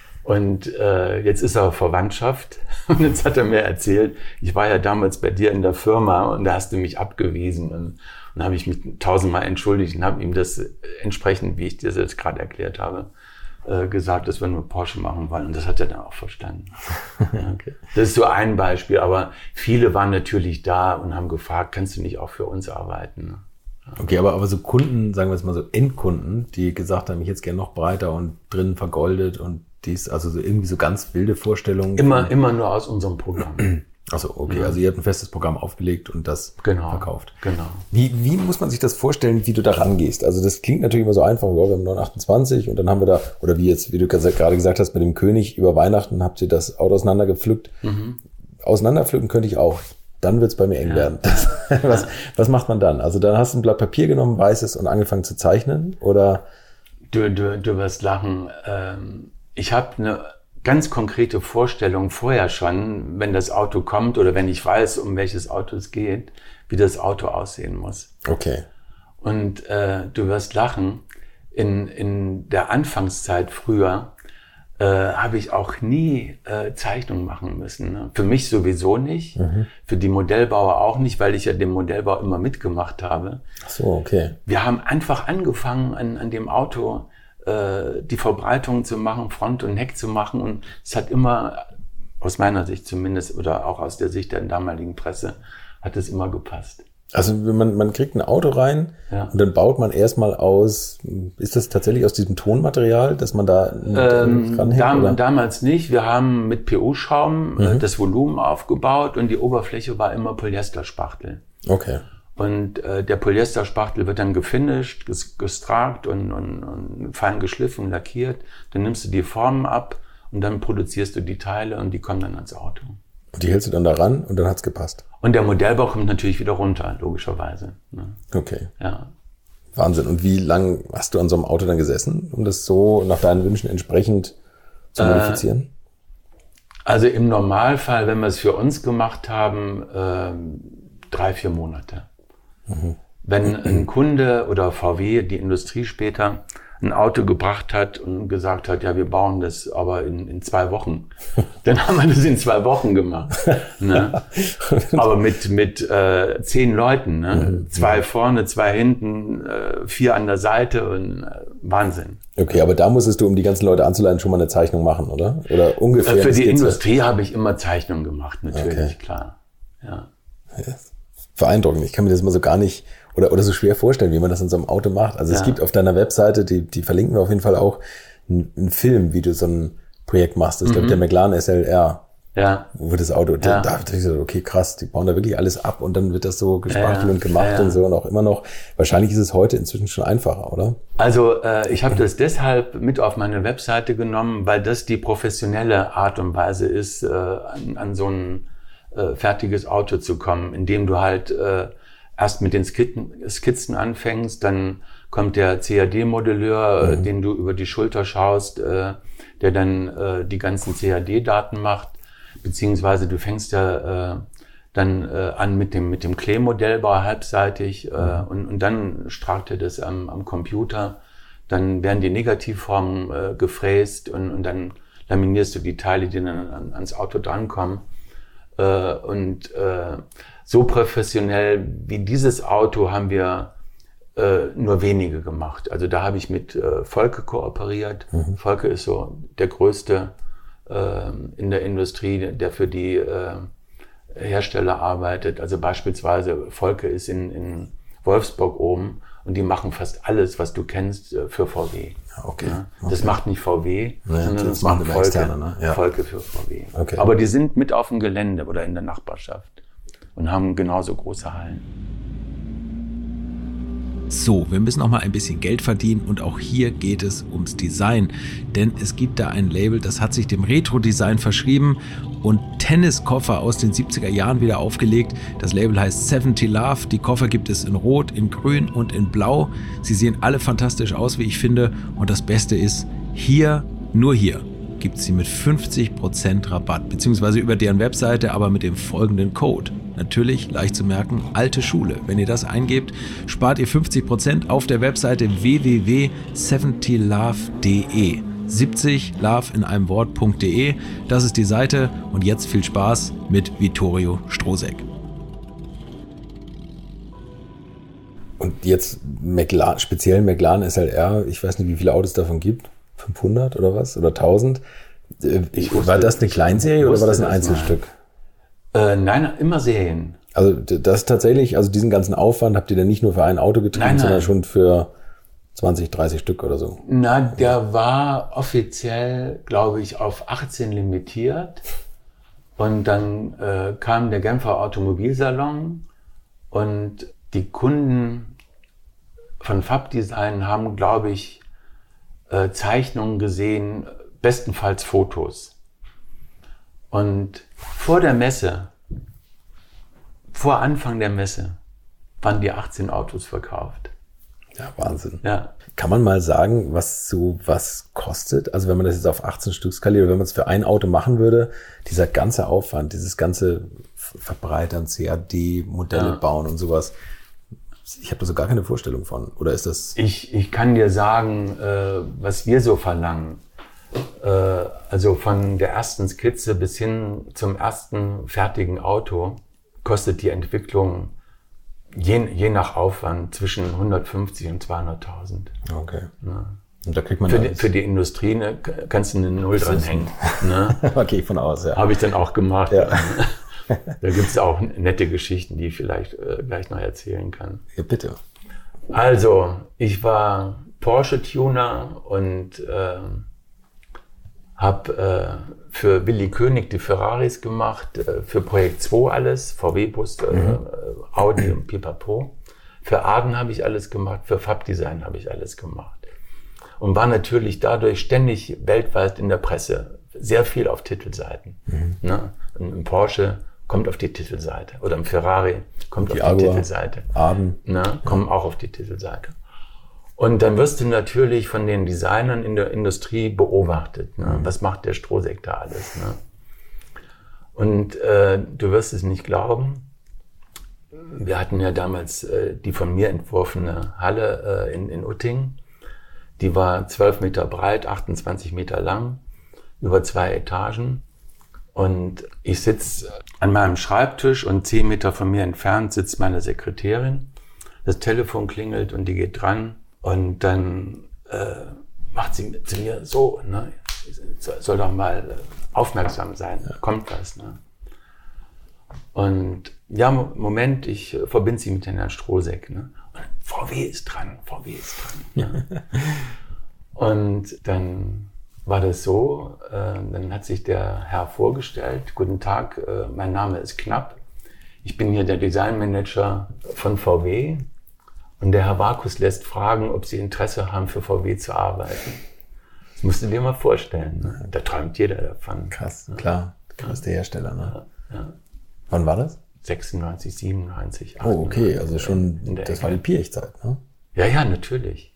Und äh, jetzt ist er Verwandtschaft und jetzt hat er mir erzählt, ich war ja damals bei dir in der Firma und da hast du mich abgewiesen. Und dann habe ich mich tausendmal entschuldigt und habe ihm das entsprechend, wie ich dir das jetzt gerade erklärt habe, äh, gesagt, dass wir nur Porsche machen wollen. Und das hat er dann auch verstanden. Ja. Okay. Das ist so ein Beispiel, aber viele waren natürlich da und haben gefragt, kannst du nicht auch für uns arbeiten? Okay, aber, aber so Kunden, sagen wir jetzt mal so Endkunden, die gesagt haben, ich jetzt gerne noch breiter und drinnen vergoldet und dies, also so irgendwie so ganz wilde Vorstellungen. Immer, immer nur aus unserem Programm. Achso, okay, ja. Also ihr habt ein festes Programm aufgelegt und das genau, verkauft. Genau. Wie, wie muss man sich das vorstellen, wie du da rangehst? Also das klingt natürlich immer so einfach, ja, wir haben neun achtundzwanzig und dann haben wir da, oder wie jetzt, wie du gerade gesagt hast, mit dem König über Weihnachten habt ihr das Auto auseinandergepflückt. Mhm. Auseinanderpflücken könnte ich auch. Dann wird's bei mir eng ja. werden. Das, was, was macht man dann? Also dann hast du ein Blatt Papier genommen, weißes und angefangen zu zeichnen, oder? Du, du, du wirst lachen. Ähm, ich habe eine ganz konkrete Vorstellung vorher schon, wenn das Auto kommt oder wenn ich weiß, um welches Auto es geht, wie das Auto aussehen muss. Okay. Und äh, du wirst lachen. In, in der Anfangszeit früher äh, habe ich auch nie äh, Zeichnungen machen müssen. Ne? Für mich sowieso nicht, mhm. für die Modellbauer auch nicht, weil ich ja den Modellbau immer mitgemacht habe. Ach so, okay. Wir haben einfach angefangen, an, an dem Auto äh, die Verbreitung zu machen, Front und Heck zu machen, und es hat immer, aus meiner Sicht zumindest, oder auch aus der Sicht der damaligen Presse, hat es immer gepasst. Also man, man kriegt ein Auto rein, ja. Und dann baut man erstmal aus, ist das tatsächlich aus diesem Tonmaterial, dass man da ähm, dranhängt? Dam- oder? Damals nicht. Wir haben mit P U-Schaum mhm. äh, das Volumen aufgebaut und die Oberfläche war immer Polyesterspachtel. Okay. Und äh, der Polyesterspachtel wird dann gefinisht, ges- gestrakt und, und, und fein geschliffen, lackiert. Dann nimmst du die Formen ab und dann produzierst du die Teile und die kommen dann ans Auto. Und die hältst du dann da ran und dann hat's gepasst. Und der Modellbau kommt natürlich wieder runter, logischerweise. Ne? Okay. Ja. Wahnsinn. Und wie lang hast du an so einem Auto dann gesessen, um das so nach deinen Wünschen entsprechend zu modifizieren? Äh, also im Normalfall, wenn wir es für uns gemacht haben, äh, drei, vier Monate. Mhm. Wenn ein Kunde oder V W, die Industrie später, ein Auto gebracht hat und gesagt hat, ja, wir bauen das aber in, in zwei Wochen. Dann haben wir das in zwei Wochen gemacht. Ne? Aber mit, mit äh, zehn Leuten, ne? Mhm. Zwei vorne, zwei hinten, äh, vier an der Seite und äh, Wahnsinn. Okay, aber da musstest du, um die ganzen Leute anzuleiten, schon mal eine Zeichnung machen, oder? Oder ungefähr? Äh, für die Industrie habe ich immer Zeichnungen gemacht, natürlich, okay. Klar. Ja. Ja. Beeindruckend. Ich kann mir das mal so gar nicht oder oder so schwer vorstellen, wie man das in so einem Auto macht. Also ja. Es gibt auf deiner Webseite, die die verlinken wir auf jeden Fall auch, einen, einen Film, wie du so ein Projekt machst. Das ist, mhm. glaube ich, der McLaren S L R. Ja. Wo das Auto, ja. da, da dachte ich so, okay, krass, die bauen da wirklich alles ab und dann wird das so gespachtelt ja, und gemacht ja, ja. und so und auch immer noch. Wahrscheinlich ist es heute inzwischen schon einfacher, oder? Also äh, ich habe das deshalb mit auf meine Webseite genommen, weil das die professionelle Art und Weise ist, äh, an, an so ein äh, fertiges Auto zu kommen, indem du halt äh, erst mit den Skizzen, Skizzen anfängst, dann kommt der C A D-Modelleur, mhm. den du über die Schulter schaust, äh, der dann äh, die ganzen C A D-Daten macht, beziehungsweise du fängst ja äh, dann äh, an mit dem mit dem Clay-Modellbau halbseitig äh, mhm. und, und dann strahlt er das am, am Computer, dann werden die Negativformen äh, gefräst und, und dann laminierst du die Teile, die dann an, ans Auto drankommen. Äh, und äh, so professionell wie dieses Auto haben wir äh, nur wenige gemacht. Also da habe ich mit äh, Volke kooperiert. Mhm. Volke ist so der größte äh, in der Industrie, der für die äh, Hersteller arbeitet. Also beispielsweise Volke ist in, in Wolfsburg oben und die machen fast alles, was du kennst, für V W. Okay. Ja, das okay. macht nicht V W, naja, sondern das, das macht Volke, externe, ne? Ja. Volke für V W. Okay. Aber die sind mit auf dem Gelände oder in der Nachbarschaft und haben genauso große Hallen. So, wir müssen auch mal ein bisschen Geld verdienen und auch hier geht es ums Design, denn es gibt da ein Label, das hat sich dem Retro-Design verschrieben und Tenniskoffer aus den siebziger Jahren wieder aufgelegt. Das Label heißt siebzig Love, die Koffer gibt es in Rot, in Grün und in Blau. Sie sehen alle fantastisch aus, wie ich finde, und das Beste ist, hier, nur hier, gibt es sie mit fünfzig Prozent Rabatt, beziehungsweise über deren Webseite, aber mit dem folgenden Code. Natürlich, leicht zu merken, alte Schule. Wenn ihr das eingebt, spart ihr fünfzig Prozent auf der Webseite w w w punkt siebzig love punkt d e. siebzig love in einem Wort.de. Das ist die Seite und jetzt viel Spaß mit Vittorio Strohseck. Und jetzt McLaren, speziell McLaren S L R, ich weiß nicht, wie viele Autos davon gibt. fünfhundert oder was? Oder tausend? Ich wusste, war das eine Kleinserie oder war das ein Einzelstück? Äh, nein, immer Serien. Also das tatsächlich, also diesen ganzen Aufwand habt ihr dann nicht nur für ein Auto getrieben, nein, nein. sondern schon für zwanzig, dreißig Stück oder so? Na, der war offiziell, glaube ich, auf achtzehn limitiert. Und dann äh, kam der Genfer Automobilsalon und die Kunden von Fabdesign haben, glaube ich, äh, Zeichnungen gesehen, bestenfalls Fotos. Und vor der Messe, vor Anfang der Messe, waren die achtzehn Autos verkauft. Ja, Wahnsinn. Ja. Kann man mal sagen, was so was kostet? Also wenn man das jetzt auf achtzehn Stück skaliert, oder wenn man es für ein Auto machen würde, dieser ganze Aufwand, dieses ganze Verbreitern, C A D, Modelle ja. bauen und sowas. Ich habe da so gar keine Vorstellung von. Oder ist das... Ich, ich kann dir sagen, äh, was wir so verlangen. Also von der ersten Skizze bis hin zum ersten fertigen Auto kostet die Entwicklung je, je nach Aufwand zwischen hundertfünfzig und zweihunderttausend. Okay. Ja. Und da kriegt man für, die, für die Industrie ne, kannst du eine Null dranhängen. Ne? Okay, von aus, ja. Habe ich dann auch gemacht. Ja. Da gibt es auch nette Geschichten, die ich vielleicht äh, gleich noch erzählen kann. Ja, bitte. Also, ich war Porsche-Tuner und äh, habe äh, für Willi König die Ferraris gemacht, äh, für Projekt zwei alles, V W-Bus, äh, mhm. Audi und Pipapo. Für Arden habe ich alles gemacht, für Fabdesign habe ich alles gemacht. Und war natürlich dadurch ständig weltweit in der Presse, sehr viel auf Titelseiten. Mhm. Ne? Ein Porsche kommt auf die Titelseite oder ein Ferrari kommt die auf die Agua, Titelseite. Arden. Ne? Kommen ja. auch auf die Titelseite. Und dann wirst du natürlich von den Designern in der Industrie beobachtet. Ne? Mhm. Was macht der Strohseck da alles? Ne? Und äh, du wirst es nicht glauben. Wir hatten ja damals äh, die von mir entworfene Halle äh, in, in Utting. Die war zwölf Meter breit, achtundzwanzig Meter lang, über zwei Etagen. Und ich sitze an meinem Schreibtisch und zehn Meter von mir entfernt sitzt meine Sekretärin. Das Telefon klingelt und die geht dran. Und dann äh, macht sie zu mir so, ne, soll doch mal aufmerksam sein, kommt was. Ne? Und ja, Moment, ich verbinde sie mit Herrn Strohseck. Ne? Und V W ist dran, V W ist dran. Ne? Und dann war das so, äh, dann hat sich der Herr vorgestellt, guten Tag, äh, mein Name ist Knapp, ich bin hier der Designmanager von V W. Und der Herr Varkus lässt fragen, ob Sie Interesse haben, für V W zu arbeiten. Das musst du dir mal vorstellen. Ne? Da träumt jeder davon. Krass, ne? Klar. Größte Hersteller. Ne? Ja, ja. Wann war das? sechsundneunzig, siebenundneunzig, achtundneunzig. Oh, okay, also schon, das Ecke. War die Piëch-Zeit, ne? Ja, ja, natürlich.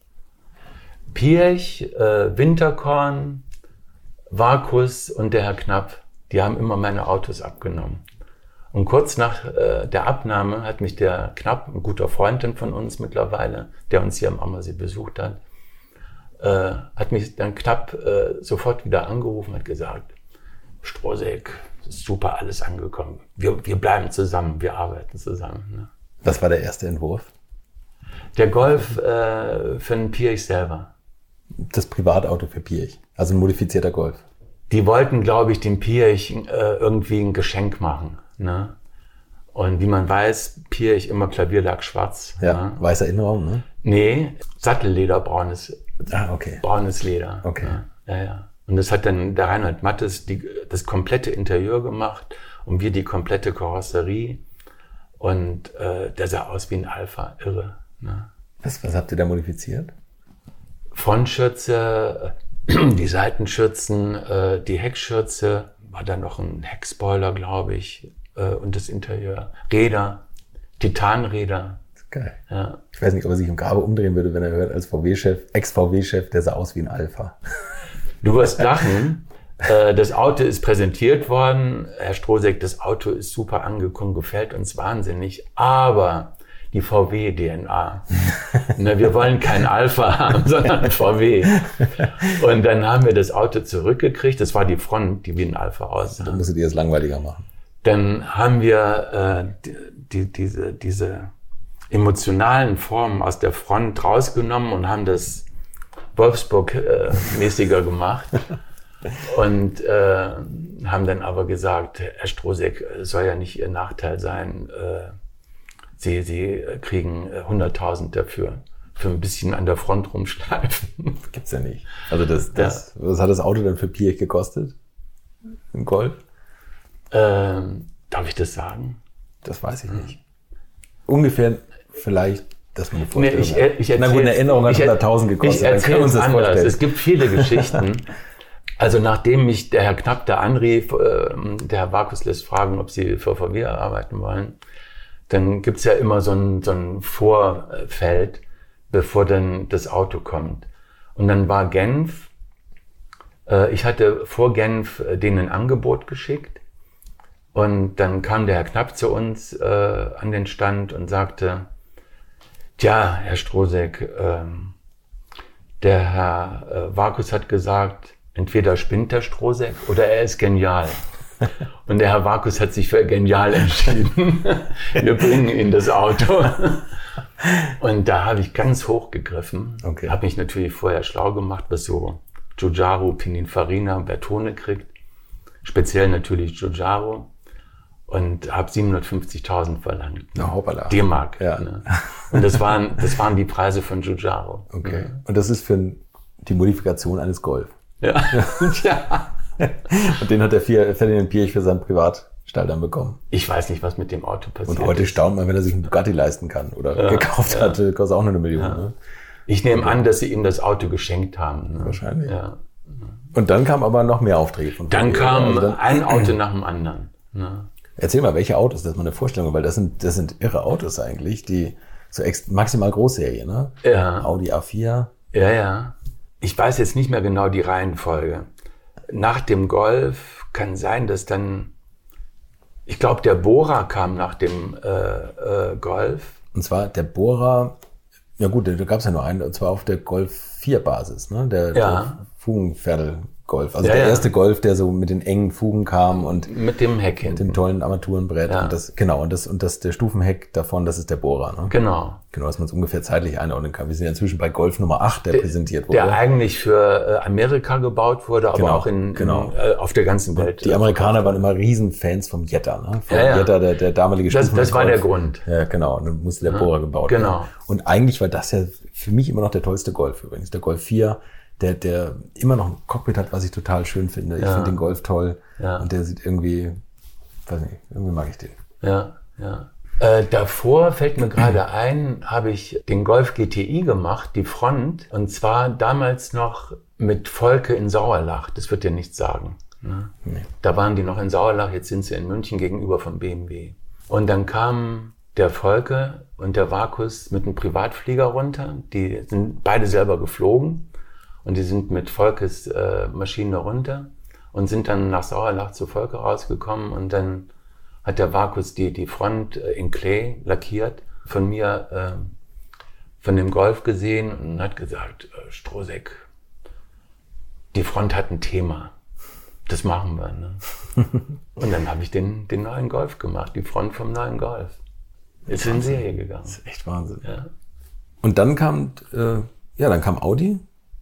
Piëch, äh, Winterkorn, Varkus und der Herr Knapp, die haben immer meine Autos abgenommen. Und kurz nach äh, der Abnahme hat mich der Knapp, ein guter Freund von uns mittlerweile, der uns hier am Ammersee besucht hat, äh, hat mich dann Knapp äh, sofort wieder angerufen und hat gesagt, Strohsäck, ist super alles angekommen. Wir, wir bleiben zusammen, wir arbeiten zusammen. Ne? Was war der erste Entwurf? Der Golf äh, für den Piëch selber. Das Privatauto für Piëch, also ein modifizierter Golf. Die wollten, glaube ich, dem Piëch äh, irgendwie ein Geschenk machen. Ne? Und wie man weiß, Piëch immer Klavierlack schwarz. Ja, ne? Weißer Innenraum, ne? Nee, Sattelleder, braunes, ah, okay. braunes Leder. Okay. Ne? Ja, ja. Und das hat dann der Reinhold Mattes die, das komplette Interieur gemacht und wir die komplette Karosserie. Und äh, der sah aus wie ein Alpha, irre. Ne? Was, was habt ihr da modifiziert? Frontschürze, die Seitenschürzen, äh, die Heckschürze, war da noch ein Heckspoiler, glaube ich, äh, und das Interieur. Räder, Titanräder. Geil. Ja. Ich weiß nicht, ob er sich im Grabe umdrehen würde, wenn er hört, als V W-Chef, Ex-V W-Chef, der sah aus wie ein Alpha. Du wirst lachen. äh, das Auto ist präsentiert worden. Herr Strohsäck, das Auto ist super angekommen, gefällt uns wahnsinnig. Aber die V W-D N A. Ne, wir wollen kein Alpha haben, sondern V W. Und dann haben wir das Auto zurückgekriegt. Das war die Front, die wie ein Alpha aussah. Dann musstet ihr es langweiliger machen. Dann haben wir äh, die, die, diese, diese emotionalen Formen aus der Front rausgenommen und haben das Wolfsburg-mäßiger äh, gemacht. Und äh, haben dann aber gesagt, Herr Strohsäck, soll ja nicht Ihr Nachteil sein. Äh, Sie, Sie kriegen hunderttausend dafür, für ein bisschen an der Front rumschleifen. Gibt's ja nicht. Also das, das, ja. Was hat das Auto denn für Piëch gekostet? Ein Golf? Ähm, darf ich das sagen? Das weiß ich nicht. Ungefähr vielleicht, dass man eine Vorstellung nee, ich, hat. Ich Na gut, eine Erinnerung hat hunderttausend gekostet. Ich erzähle es anders. Vorstellen. Es gibt viele Geschichten. Also nachdem mich der Herr Knapp da anrief, äh, der Herr Varkus lässt fragen, ob Sie für V W arbeiten wollen, dann gibt's ja immer so ein, so ein Vorfeld, bevor dann das Auto kommt. Und dann war Genf, äh, ich hatte vor Genf äh, denen ein Angebot geschickt und dann kam der Herr Knapp zu uns äh, an den Stand und sagte, tja, Herr Strohsäck, äh, der Herr äh, Varkus hat gesagt, entweder spinnt der Strohsäck oder er ist genial. Und der Herr Varkus hat sich für genial entschieden. Wir bringen Ihnen das Auto. Und da habe ich ganz hoch gegriffen. Okay. Habe mich natürlich vorher schlau gemacht, was so Giugiaro, Pininfarina, Bertone kriegt. Speziell natürlich Giugiaro. Und habe siebenhundertfünfzigtausend verlangt. Na, hoppala. D-Mark. Ja. Ne? Und das waren, das waren die Preise von Giugiaro. Okay. Ne? Und das ist für die Modifikation eines Golf. Ja. Ja. Und den hat der Ferdinand Piëch für seinen Privatstall dann bekommen. Ich weiß nicht, was mit dem Auto passiert. Und heute ist. Staunt man, wenn er sich einen Bugatti leisten kann oder ja, gekauft ja. hat, kostet auch nur eine Million. Ja. Ne? Ich nehme an, dass sie ihm das Auto geschenkt haben. Ne? Wahrscheinlich. Ja. Und dann kamen aber noch mehr Aufträge von Dann kam also dann ein Auto nach dem anderen. Ne? Erzähl mal, welche Autos, das ist mal eine Vorstellung, weil das sind, das sind irre Autos eigentlich, die so ex- maximal Großserie, ne? Ja. Audi A vier. Ja, ja. Ich weiß jetzt nicht mehr genau die Reihenfolge. Nach dem Golf kann sein, dass dann, ich glaube, der Bora kam nach dem äh, äh, Golf. Und zwar der Bora, ja gut, da gab es ja nur einen, und zwar auf der Golf vier Basis, ne? Der, ja. der Fugenpferdel-Golf. Also ja, der ja. erste Golf, der so mit den engen Fugen kam und mit dem Heck hinten. Mit dem tollen Armaturenbrett. Ja. Und das, genau, und das, und das, der Stufenheck davon, das ist der Bora, ne? Genau. Genau, dass man es ungefähr zeitlich einordnen kann. Wir sind ja inzwischen bei Golf Nummer acht, der, der präsentiert wurde. Der eigentlich für äh, Amerika gebaut wurde, aber genau, auch in, genau. in äh, auf der ganzen Welt. Und die Amerikaner waren immer Riesenfans vom Jetta, ne? Vom ja, ja. Jetta, der, der damalige Das, das war der Grund. Ja, genau. Und dann musste der Bora gebaut genau. werden. Und eigentlich war das ja für mich immer noch der tollste Golf übrigens. Der Golf vier, der, der immer noch ein Cockpit hat, was ich total schön finde. Ich ja. finde den Golf toll. Ja. Und der sieht irgendwie, weiß nicht, irgendwie mag ich den. Ja, ja. Äh, davor fällt mir gerade ein, habe ich den Golf G T I gemacht, die Front. Und zwar damals noch mit Volke in Sauerlach. Das wird dir nichts sagen. Ne? Nee. Da waren die noch in Sauerlach, jetzt sind sie in München gegenüber vom B M W. Und dann kam der Volke und der Vakus mit einem Privatflieger runter. Die sind beide selber geflogen und die sind mit Volkes äh, Maschine runter und sind dann nach Sauerlach zu Volke rausgekommen und dann hat der Vakus die, die Front in Klee lackiert, von mir, äh, von dem Golf gesehen und hat gesagt, äh, Strohseck, die Front hat ein Thema. Das machen wir. Ne? Und dann habe ich den, den neuen Golf gemacht, die Front vom neuen Golf. Ist in Serie gegangen. Das ist echt Wahnsinn. Ja. Und dann kam, äh, ja, dann kam Audi.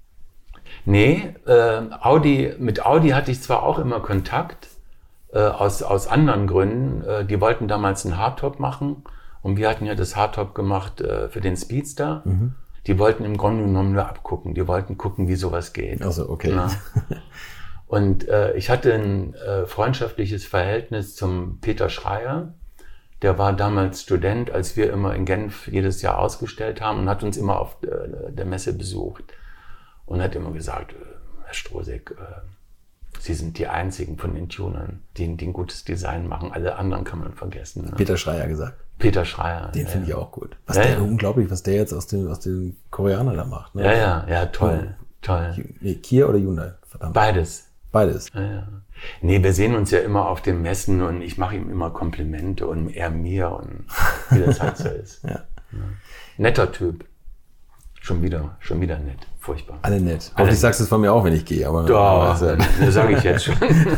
Nee, äh, Audi, mit Audi hatte ich zwar auch immer Kontakt, äh, aus, aus anderen Gründen. Äh, die wollten damals einen Hardtop machen und wir hatten ja das Hardtop gemacht äh, für den Speedster. Mhm. Die wollten im Grunde genommen nur abgucken. Die wollten gucken, wie sowas geht. Also okay. Na? Und äh, ich hatte ein äh, freundschaftliches Verhältnis zum Peter Schreier. Der war damals Student, als wir immer in Genf jedes Jahr ausgestellt haben und hat uns immer auf äh, der Messe besucht. Und hat immer gesagt, äh, Herr Strohseck, äh, Sie sind die Einzigen von den Tunern, die, die ein gutes Design machen. Alle anderen kann man vergessen. Ne? Peter Schreier gesagt. Peter Schreier. Den ja, finde ich ja. auch gut. Was ja, der, ja. unglaublich, was der jetzt aus den, aus den Koreanern da macht. Ne? Ja, ja, ja, toll, oh. toll. Nee, Kia oder Hyundai? Verdammt. Beides. Beides. Ja, ja. Nee, wir sehen uns ja immer auf den Messen und ich mache ihm immer Komplimente und er mir und wie das halt so ist. ja. Ja. Netter Typ. Schon wieder, schon wieder nett. Furchtbar. Alle nett. Alle auch ich sag's es von mir auch, wenn ich gehe. Aber Doch, das sage ich jetzt schon.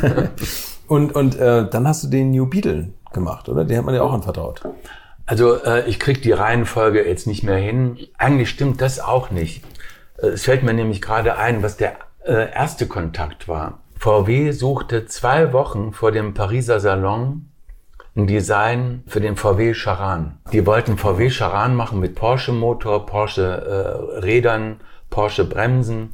und und äh, dann hast du den New Beetle gemacht, oder? Den hat man ja auch anvertraut. Also äh, ich krieg die Reihenfolge jetzt nicht mehr hin. Eigentlich stimmt das auch nicht. Äh, es fällt mir nämlich gerade ein, was der äh, erste Kontakt war. V W suchte zwei Wochen vor dem Pariser Salon ein Design für den V W Charan. Die wollten V W Charan machen mit Porsche-Motor, Porsche-Rädern, Porsche-Bremsen.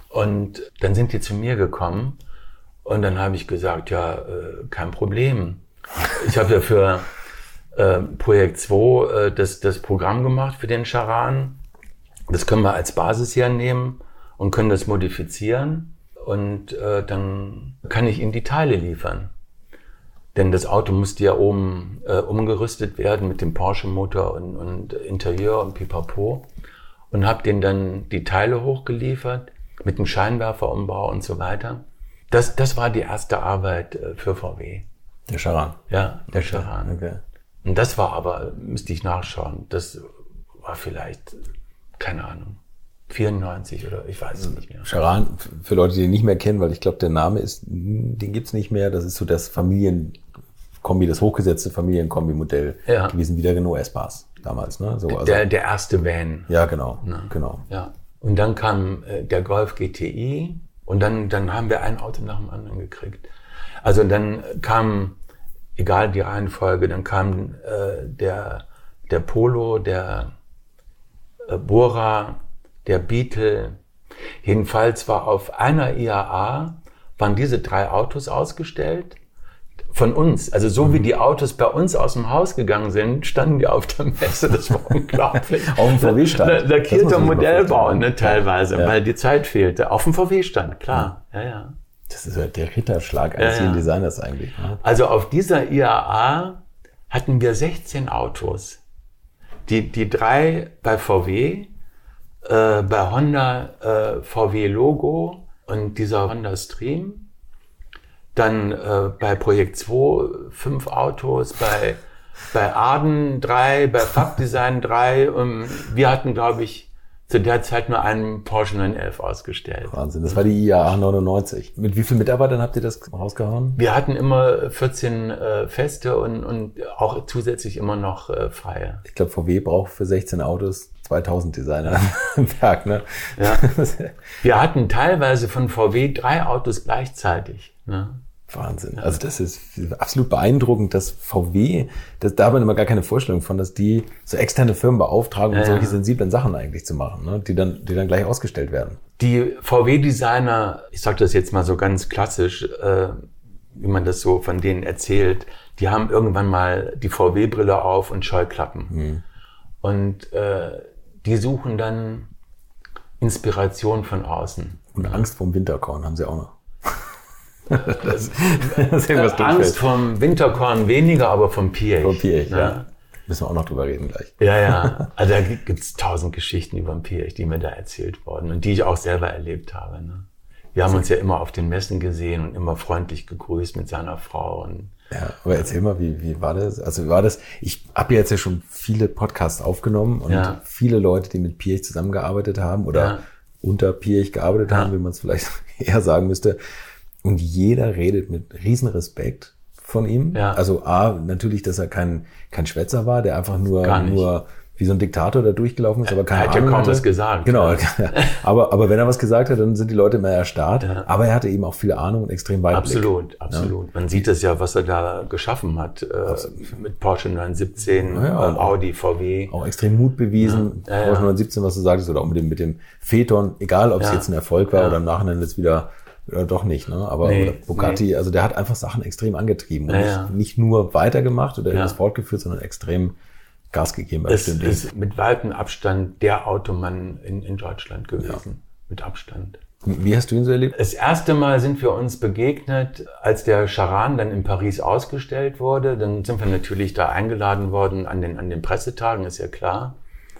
Und dann sind die zu mir gekommen und dann habe ich gesagt, ja, äh, kein Problem. Ich habe ja für äh, Projekt zwei äh, das, das Programm gemacht für den Charan. Das können wir als Basis hernehmen und können das modifizieren. Und äh, dann kann ich Ihnen die Teile liefern. Denn das Auto musste ja oben äh, umgerüstet werden mit dem Porsche-Motor und, und Interieur und Pipapo. Und habe denen dann die Teile hochgeliefert mit dem Scheinwerferumbau und so weiter. Das, das war die erste Arbeit äh, für V W. Der Charan? Ja, der okay. Charan. Okay. Und das war aber, müsste ich nachschauen, das war vielleicht, keine Ahnung, vierundneunzig oder ich weiß es nicht mehr. Charan, für Leute, die ihn nicht mehr kennen, weil ich glaube, der Name ist, den gibt's nicht mehr. Das ist so das Familienkombi, das hochgesetzte Familienkombi-Modell ja. gewesen, wie der Renault Espace damals. Ne? So, also, der, der erste Van. Ja, genau. Na, genau. Ja. Und dann kam äh, der Golf G T I und dann, dann haben wir ein Auto nach dem anderen gekriegt. Also dann kam, egal die Reihenfolge, dann kam äh, der, der Polo, der äh, Bora, der Beetle. Jedenfalls war auf einer I A A, waren diese drei Autos ausgestellt. Von uns, also so wie die Autos bei uns aus dem Haus gegangen sind, standen die auf der Messe. Das war unglaublich. Auf dem V W-Stand. Lackierter Modellbau, ne, teilweise, ja. weil die Zeit fehlte. Auf dem V W-Stand, klar. Ja, ja. Das ist halt der Ritterschlag eines ja, ja. Designers eigentlich. Ne? Also auf dieser I A A hatten wir sechzehn Autos. Die, die drei bei V W, äh, bei Honda äh, V W-Logo und dieser Honda Stream. Dann äh, bei Projekt zwei fünf Autos, bei, bei Arden drei, bei Fabdesign drei. Und wir hatten, glaube ich, zu der Zeit nur einen Porsche neun elf ausgestellt. Wahnsinn, das war die I A A neunundneunzig. Mit wie vielen Mitarbeitern habt ihr das rausgehauen? Wir hatten immer vierzehn äh, feste und, und auch zusätzlich immer noch äh, freie. Ich glaube, V W braucht für sechzehn Autos zweitausend Designer im Werk, ne? Ja. Wir hatten teilweise von V W drei Autos gleichzeitig, ne? Wahnsinn. Also das ist absolut beeindruckend, dass V W, das, da hat man immer gar keine Vorstellung von, dass die so externe Firmen beauftragen, um ja, solche sensiblen Sachen eigentlich zu machen, ne? die dann, die dann gleich ausgestellt werden. Die V W-Designer, ich sage das jetzt mal so ganz klassisch, äh, wie man das so von denen erzählt, die haben irgendwann mal die V W-Brille auf und Scheuklappen. Hm. Und äh, die suchen dann Inspiration von außen. Und Angst vorm Winterkorn haben sie auch noch. das, das ist Angst vom Winterkorn weniger, aber vom Piech. Vom Piech, ja. ja. Müssen wir auch noch drüber reden gleich. Ja, ja. Also da gibt es tausend Geschichten über den Piech, die mir da erzählt wurden und die ich auch selber erlebt habe. Ne? Wir haben uns ja immer auf den Messen gesehen und immer freundlich gegrüßt mit seiner Frau. Und, ja, aber erzähl mal, wie, wie war das? Also wie war das? Ich habe jetzt ja schon viele Podcasts aufgenommen und ja. viele Leute, die mit Piech zusammengearbeitet haben oder ja. unter Piech gearbeitet ja. haben, wie man es vielleicht eher sagen müsste. Und jeder redet mit Riesenrespekt von ihm. Ja. Also A, natürlich, dass er kein, kein Schwätzer war, der einfach nur, nur wie so ein Diktator da durchgelaufen ist, aber keine Ahnung. Er hat ja kaum hatte. was gesagt. Genau. Ja. aber, aber wenn er was gesagt hat, dann sind die Leute immer erstarrt. Ja. Aber er hatte eben auch viel Ahnung und extrem Weitblick. Absolut, absolut. Ja. Man sieht es ja, was er da geschaffen hat. Äh, mit Porsche neun siebzehn, ja, ja. Audi, V W. Auch extrem Mut bewiesen. Ja. Ja, Porsche neun siebzehn, was du sagtest, oder auch mit dem, mit dem Phaeton. Egal, ob es ja. jetzt ein Erfolg war ja. oder im Nachhinein jetzt wieder Oder doch nicht, ne? Aber nee, Bugatti, nee. also der hat einfach Sachen extrem angetrieben und ja, ja. Nicht, nicht nur weitergemacht oder irgendwas ja. fortgeführt, sondern extrem Gas gegeben. Es ist mit weitem Abstand der Automann in, in Deutschland gewesen. Ja. Mit Abstand. Wie hast du ihn so erlebt? Das erste Mal sind wir uns begegnet, als der Charan dann in Paris ausgestellt wurde. Dann sind wir natürlich da eingeladen worden an den, an den Pressetagen, ist ja klar.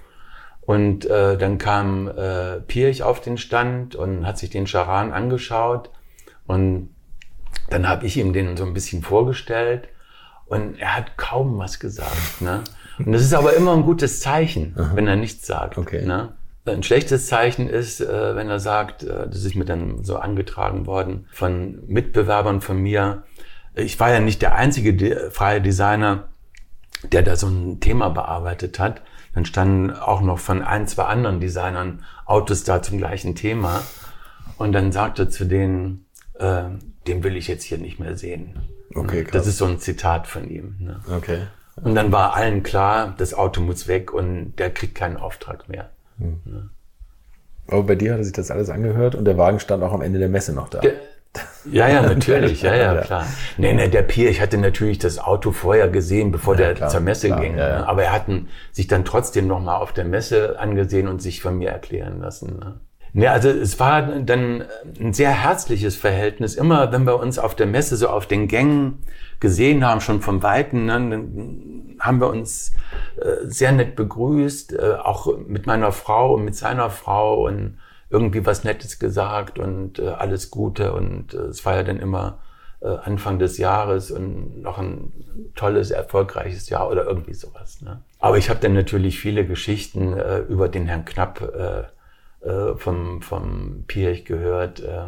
Und äh, dann kam äh, Piech auf den Stand und hat sich den Charan angeschaut. Und dann habe ich ihm den so ein bisschen vorgestellt. Und er hat kaum was gesagt. Ne? Und das ist aber immer ein gutes Zeichen, Aha. wenn er nichts sagt. Okay. Ne? Ein schlechtes Zeichen ist, äh, wenn er sagt, äh, das ist mir dann so angetragen worden von Mitbewerbern von mir. Ich war ja nicht der einzige de- freie Designer, der da so ein Thema bearbeitet hat. Dann standen auch noch von ein, zwei anderen Designern Autos da zum gleichen Thema. Und dann sagte zu denen, äh, den will ich jetzt hier nicht mehr sehen. Okay, krass. Das ist so ein Zitat von ihm. Ne? Okay. Und dann war allen klar, das Auto muss weg und der kriegt keinen Auftrag mehr. Hm. Ne? Aber bei dir hat er sich das alles angehört und der Wagen stand auch am Ende der Messe noch da. Der, ja, ja, natürlich, ja, ja, klar. Nee, nee, der Piech hatte natürlich das Auto vorher gesehen, bevor ja, der klar, zur Messe klar, ging. Ja, ja. Aber er hat sich dann trotzdem nochmal auf der Messe angesehen und sich von mir erklären lassen. Ne? Nee, also es war dann ein sehr herzliches Verhältnis. Immer, wenn wir uns auf der Messe so auf den Gängen gesehen haben, schon vom Weiten, ne, dann haben wir uns äh, sehr nett begrüßt, äh, auch mit meiner Frau und mit seiner Frau und irgendwie was Nettes gesagt und äh, alles Gute. Und äh, es war ja dann immer äh, Anfang des Jahres und noch ein tolles, erfolgreiches Jahr oder irgendwie sowas. Ne? Aber ich habe dann natürlich viele Geschichten äh, über den Herrn Knapp äh, äh, vom, vom Piech gehört, äh,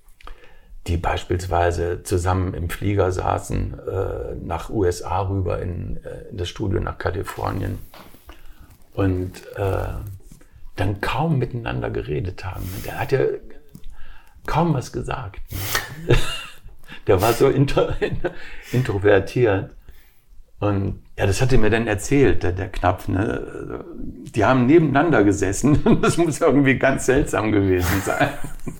die beispielsweise zusammen im Flieger saßen, äh, nach U S A rüber in, äh, in das Studio nach Kalifornien und äh, dann kaum miteinander geredet haben. Der hat ja kaum was gesagt. Ne? Der war so intro, introvertiert. Und ja, das hat er mir dann erzählt, der, der Knapp. Ne? Die haben nebeneinander gesessen. Das muss irgendwie ganz seltsam gewesen sein.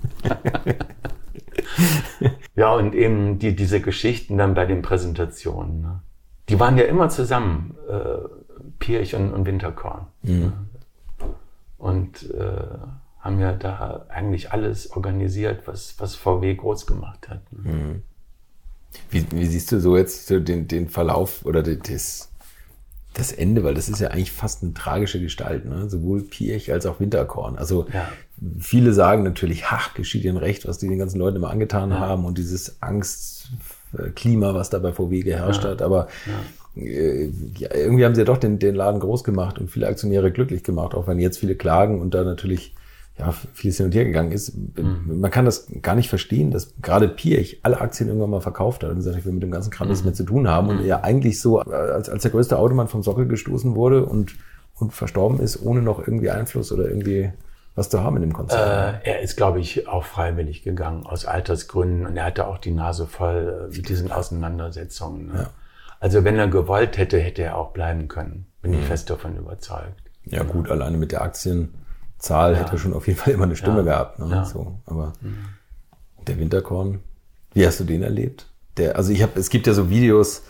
Ja, und eben die, diese Geschichten dann bei den Präsentationen. Ne? Die waren ja immer zusammen, äh, Piech und, und Winterkorn. Mhm. Ne? Und äh, haben ja da eigentlich alles organisiert, was, was V W groß gemacht hat. Ne? Mhm. Wie, wie siehst du so jetzt so den, den Verlauf oder das, das Ende? Weil das ist ja eigentlich fast eine tragische Gestalt, ne? Sowohl Piech als auch Winterkorn. Also ja. Viele sagen natürlich, ach, geschieht ihnen recht, was die den ganzen Leuten immer angetan ja. haben und dieses Angstklima, was da bei V W geherrscht ja. hat. Aber ja. äh, ja, irgendwie haben sie ja doch den, den Laden groß gemacht und viele Aktionäre glücklich gemacht, auch wenn jetzt viele klagen und da natürlich ja, vieles hin und her gegangen ist. Mhm. Man kann das gar nicht verstehen, dass gerade Piech alle Aktien irgendwann mal verkauft hat und gesagt, ich will mit dem ganzen Kram nichts mehr zu tun haben. Mhm. Und er eigentlich so, als, als der größte Automann vom Sockel gestoßen wurde und, und verstorben ist, ohne noch irgendwie Einfluss oder irgendwie was zu haben in dem Konzern. Äh, er ist, glaube ich, auch freiwillig gegangen, aus Altersgründen. Und er hatte auch die Nase voll mit diesen Auseinandersetzungen. Ne? Ja. Also wenn er gewollt hätte, hätte er auch bleiben können. Bin mhm. ich fest davon überzeugt. Ja, ja. Gut, alleine mit der Aktien Zahl ja. hätte er schon auf jeden Fall immer eine Stimme ja. gehabt. Ne? Ja. So, aber mhm. der Winterkorn, wie hast du den erlebt? Der, also ich habe, es gibt ja so Videos,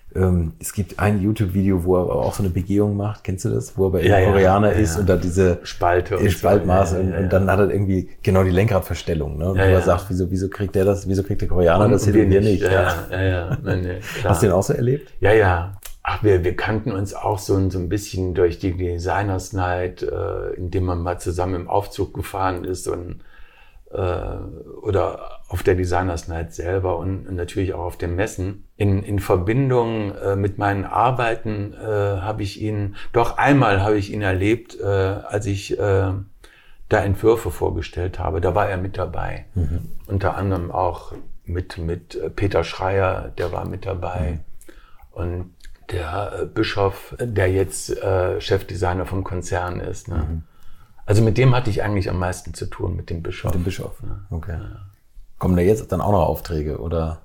ähm, es gibt ein YouTube-Video, wo er auch so eine Begehung macht. Kennst du das? Wo er bei ja, Koreaner ja, ist ja. und da diese Spalte und Spaltmaß so. ja, und, ja, und dann ja. hat er irgendwie genau die Lenkradverstellung. Ne? Und ja, wo er ja. sagt, wieso, wieso kriegt der das, wieso kriegt der Koreaner und, das hin und wir nicht? Ja, Ja, ja, ja. Nein, nee, klar. Hast du den auch so erlebt? Ja, ja. Ach, wir, wir kannten uns auch so, so ein bisschen durch die Designers Night, äh, indem man mal zusammen im Aufzug gefahren ist und äh, oder auf der Designers Night selber und natürlich auch auf den Messen. In, in Verbindung äh, mit meinen Arbeiten äh, habe ich ihn, doch einmal habe ich ihn erlebt, äh, als ich äh, da Entwürfe vorgestellt habe. Da war er mit dabei. Mhm. Unter anderem auch mit, mit Peter Schreier, der war mit dabei. Mhm. Und der äh, Bischof, der jetzt äh, Chefdesigner vom Konzern ist. Ne? Mhm. Also mit dem hatte ich eigentlich am meisten zu tun, mit dem Bischof. Mit dem Bischof, ja. Okay. Ja. Kommen da jetzt dann auch noch Aufträge, oder?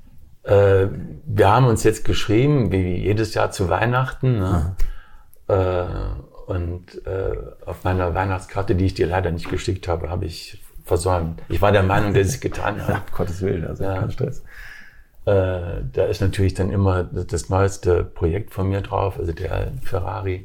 Äh, wir haben uns jetzt geschrieben, wie jedes Jahr zu Weihnachten. Ne? Mhm. Äh, und äh, auf meiner Weihnachtskarte, die ich dir leider nicht geschickt habe, habe ich versäumt. Ich war der Meinung, dass ich es getan habe. Ja, um Gottes Willen, also ja. Kein Stress. Äh, da ist natürlich dann immer das neueste Projekt von mir drauf, also der Ferrari.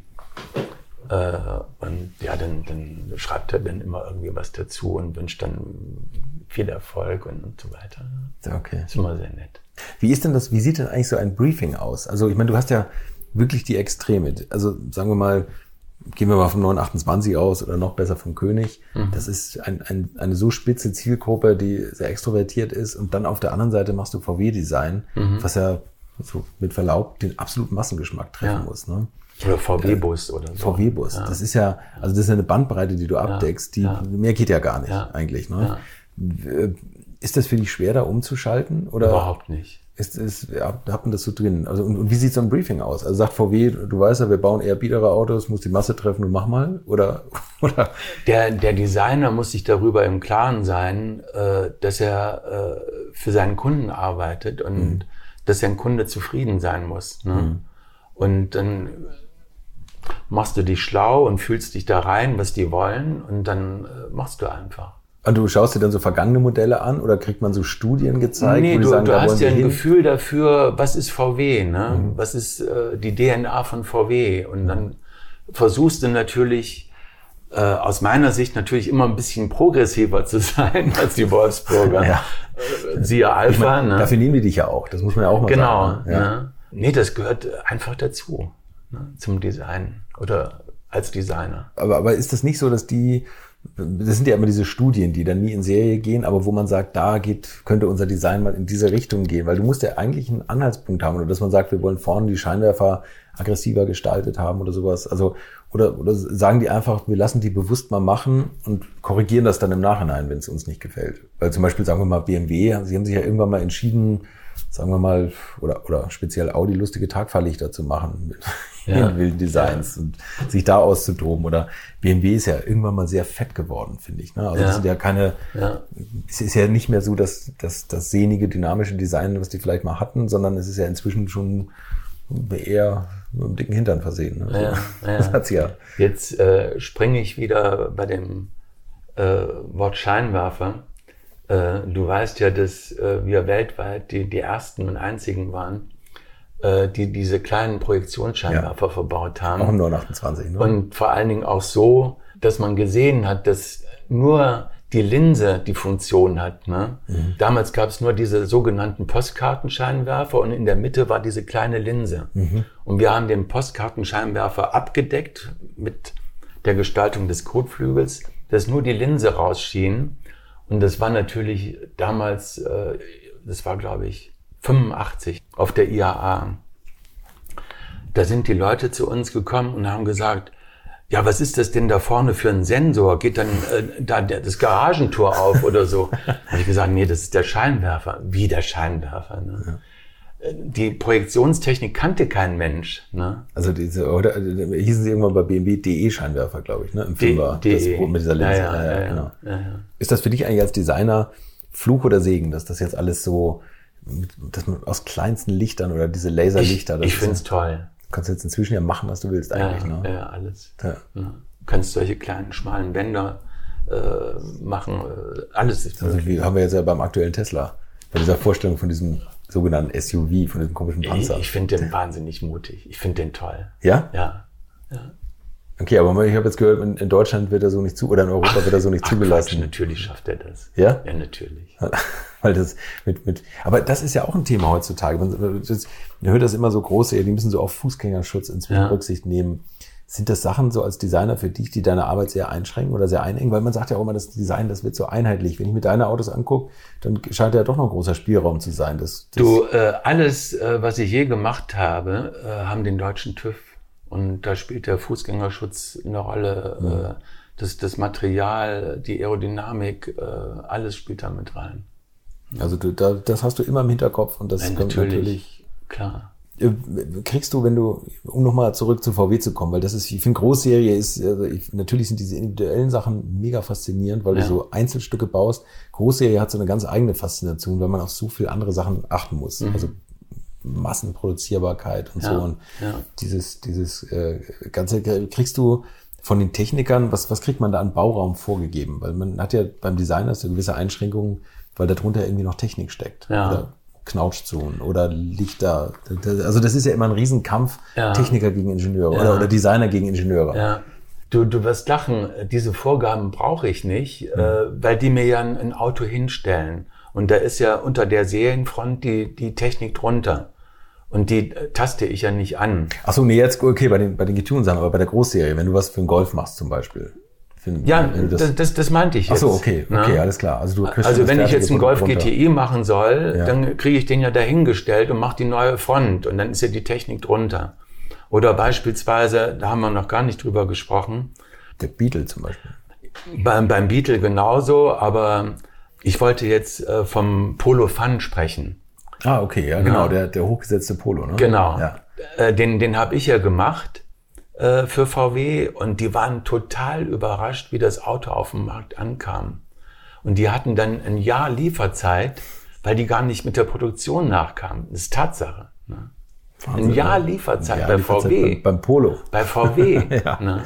Äh, und ja, dann, dann schreibt er dann immer irgendwie was dazu und wünscht dann viel Erfolg und, und so weiter. Okay. Das ist immer sehr nett. Wie ist denn das, wie sieht denn eigentlich so ein Briefing aus? Also ich meine, du hast ja wirklich die Extreme. Also sagen wir mal, gehen wir mal vom neun achtundzwanzig aus oder noch besser vom König. Mhm. Das ist ein, ein, eine so spitze Zielgruppe, die sehr extrovertiert ist. Und dann auf der anderen Seite machst du V W-Design, mhm. was ja so mit Verlaub den absoluten Massengeschmack treffen ja. muss. Ne? Oder V W-Bus oder so. V W-Bus. Ja. Das ist ja, also das ist eine Bandbreite, die du abdeckst. Die, ja. Mehr geht ja gar nicht ja. eigentlich. Ne? Ja. Ist das für dich schwer, da umzuschalten? Oder? Überhaupt nicht. Ist, ist, ja, hat man das so drin? Also, und, und wie sieht so ein Briefing aus? Also sagt V W, du weißt ja, wir bauen eher biedere Autos, muss die Masse treffen und mach mal? Oder, oder? Der, der Designer muss sich darüber im Klaren sein, äh, dass er äh, für seinen Kunden arbeitet und mhm. dass sein Kunde zufrieden sein muss. Ne? Mhm. Und dann machst du dich schlau und fühlst dich da rein, was die wollen, und dann äh, machst du einfach. Und du schaust dir dann so vergangene Modelle an oder kriegt man so Studien gezeigt? Nee, wo du, sagen, du da hast ja ein hin? Gefühl dafür, was ist V W, ne? Mhm. Was ist äh, die D N A von V W? Und dann versuchst du natürlich, äh, aus meiner Sicht natürlich immer ein bisschen progressiver zu sein als die Wolfsburger. Ja. Äh, siehe Alpha. Ich mein, ne? Dafür nehmen die dich ja auch, das muss man ja auch mal genau, sagen. Genau. Ne? Ja. Nee, das gehört einfach dazu, ne? Zum Design oder als Designer. Aber, aber ist das nicht so, dass die, das sind ja immer diese Studien, die dann nie in Serie gehen, aber wo man sagt, da geht, könnte unser Design mal in diese Richtung gehen, weil du musst ja eigentlich einen Anhaltspunkt haben, oder dass man sagt, wir wollen vorne die Scheinwerfer aggressiver gestaltet haben oder sowas. Also, oder, oder sagen die einfach, wir lassen die bewusst mal machen und korrigieren das dann im Nachhinein, wenn es uns nicht gefällt. Weil zum Beispiel, sagen wir mal, B M W, sie haben sich ja irgendwann mal entschieden, sagen wir mal, oder, oder speziell Audi lustige Tagfahrlichter zu machen mit ja. wilden Designs ja. und sich da auszutoben. Oder B M W ist ja irgendwann mal sehr fett geworden, finde ich. Ne? Also ja. das sind ja keine, ja. es ist ja nicht mehr so das, das, das sehnige, dynamische Design, was die vielleicht mal hatten, sondern es ist ja inzwischen schon eher mit einem dicken Hintern versehen. Ne? Ja, ja. Das hat's ja. Jetzt äh, springe ich wieder bei dem äh, Wort Scheinwerfer. Äh, du weißt ja, dass äh, wir weltweit die, die ersten und einzigen waren, äh, die diese kleinen Projektionsscheinwerfer ja. verbaut haben. Auch im neun achtundzwanzig. Ne? Und vor allen Dingen auch so, dass man gesehen hat, dass nur die Linse die Funktion hat. Ne? Mhm. Damals gab es nur diese sogenannten Postkartenscheinwerfer und in der Mitte war diese kleine Linse. Mhm. Und wir haben den Postkartenscheinwerfer abgedeckt mit der Gestaltung des Kotflügels, dass nur die Linse rausschien. Und das war natürlich damals, äh, das war glaube ich fünfundachtzig auf der I A A. Da sind die Leute zu uns gekommen und haben gesagt, ja, was ist das denn da vorne für ein Sensor? Geht dann äh, da das Garagentor auf oder so? Da habe ich gesagt, nee, das ist der Scheinwerfer. Wie der Scheinwerfer? Ne? Ja. Die Projektionstechnik kannte kein Mensch. Ne? Also diese, oder äh, hießen sie irgendwann bei B M W D E-Scheinwerfer, glaube ich, ne? Im Film war das mit dieser Linse. Ja, ja, ja, ja, genau. ja, ja. Ist das für dich eigentlich als Designer Fluch oder Segen, dass das jetzt alles so, dass man aus kleinsten Lichtern oder diese Laserlichter... Ich, ich finde es toll. Du kannst jetzt inzwischen ja machen, was du willst eigentlich. Ja, ne? ja alles. Ja. Ja. Du kannst solche kleinen, schmalen Bänder äh, machen. Äh, alles ist also wie haben wir jetzt ja beim aktuellen Tesla, bei dieser Vorstellung von diesem sogenannten S U V, von diesem komischen Panzer. Ich, ich finde den wahnsinnig mutig. Ich finde den toll. Ja? Ja. ja. Okay, aber ich habe jetzt gehört, in, in Deutschland wird er so nicht zu, oder in Europa ach, wird er so nicht ach, zugelassen. Quatsch, natürlich schafft er das. Ja? Ja, natürlich. Weil das mit, mit, aber das ist ja auch ein Thema heutzutage. Man, das, man hört das immer so große, die müssen so auf Fußgängerschutz inzwischen ja. Rücksicht nehmen. Sind das Sachen so als Designer für dich, die deine Arbeit sehr einschränken oder sehr einengen? Weil man sagt ja auch immer, das Design, das wird so einheitlich. Wenn ich mir deine Autos angucke, dann scheint ja doch noch ein großer Spielraum zu sein. Das, das du, äh, alles, äh, was ich je gemacht habe, äh, haben den deutschen TÜV. Und da spielt der Fußgängerschutz eine Rolle. Mhm. Äh, das, das Material, die Aerodynamik, äh, alles spielt da mit rein. Also du, da, das hast du immer im Hinterkopf und das ja, kommt natürlich, natürlich. Klar. Kriegst du, wenn du, um nochmal zurück zu V W zu kommen, weil das ist, ich finde, Großserie ist, also ich, natürlich sind diese individuellen Sachen mega faszinierend, weil ja. du so Einzelstücke baust. Großserie hat so eine ganz eigene Faszination, weil man auf so viele andere Sachen achten muss. Mhm. Also Massenproduzierbarkeit und ja. so. Und ja. dieses, dieses äh, Ganze kriegst du von den Technikern, was, was kriegt man da an Bauraum vorgegeben? Weil man hat ja beim Designer so gewisse Einschränkungen, weil da drunter irgendwie noch Technik steckt. Ja. Oder Knautschzonen oder Lichter. Also das ist ja immer ein Riesenkampf, ja. Techniker gegen Ingenieure ja. oder, oder Designer gegen Ingenieure. Ja. Du, du wirst lachen, diese Vorgaben brauche ich nicht, mhm. äh, weil die mir ja ein, ein Auto hinstellen. Und da ist ja unter der Serienfront die, die Technik drunter. Und die taste ich ja nicht an. Ach so, nee, jetzt, okay, bei den, bei den getunten Sachen, aber bei der Großserie, wenn du was für einen Golf machst zum Beispiel. Find, ja, das, das, das meinte ich jetzt. Ach so, okay, okay, ne? Alles klar. Also, du kriegst also wenn ich jetzt einen Golf runter. G T I machen soll, ja. dann kriege ich den ja dahingestellt und mache die neue Front und dann ist ja die Technik drunter. Oder beispielsweise, da haben wir noch gar nicht drüber gesprochen. Der Beetle zum Beispiel. Beim, beim Beetle genauso, aber ich wollte jetzt äh, vom Polo Fun sprechen. Ah, okay, ja, genau, ja. Der, der hochgesetzte Polo, ne? Genau, ja. äh, den, den habe ich ja gemacht. Für V W und die waren total überrascht, wie das Auto auf dem Markt ankam. Und die hatten dann ein Jahr Lieferzeit, weil die gar nicht mit der Produktion nachkamen. Das ist Tatsache. Ne? Wahnsinn, ein Jahr Lieferzeit ja, bei Lieferzeit V W. Beim, beim Polo. Bei V W. ja. Ne?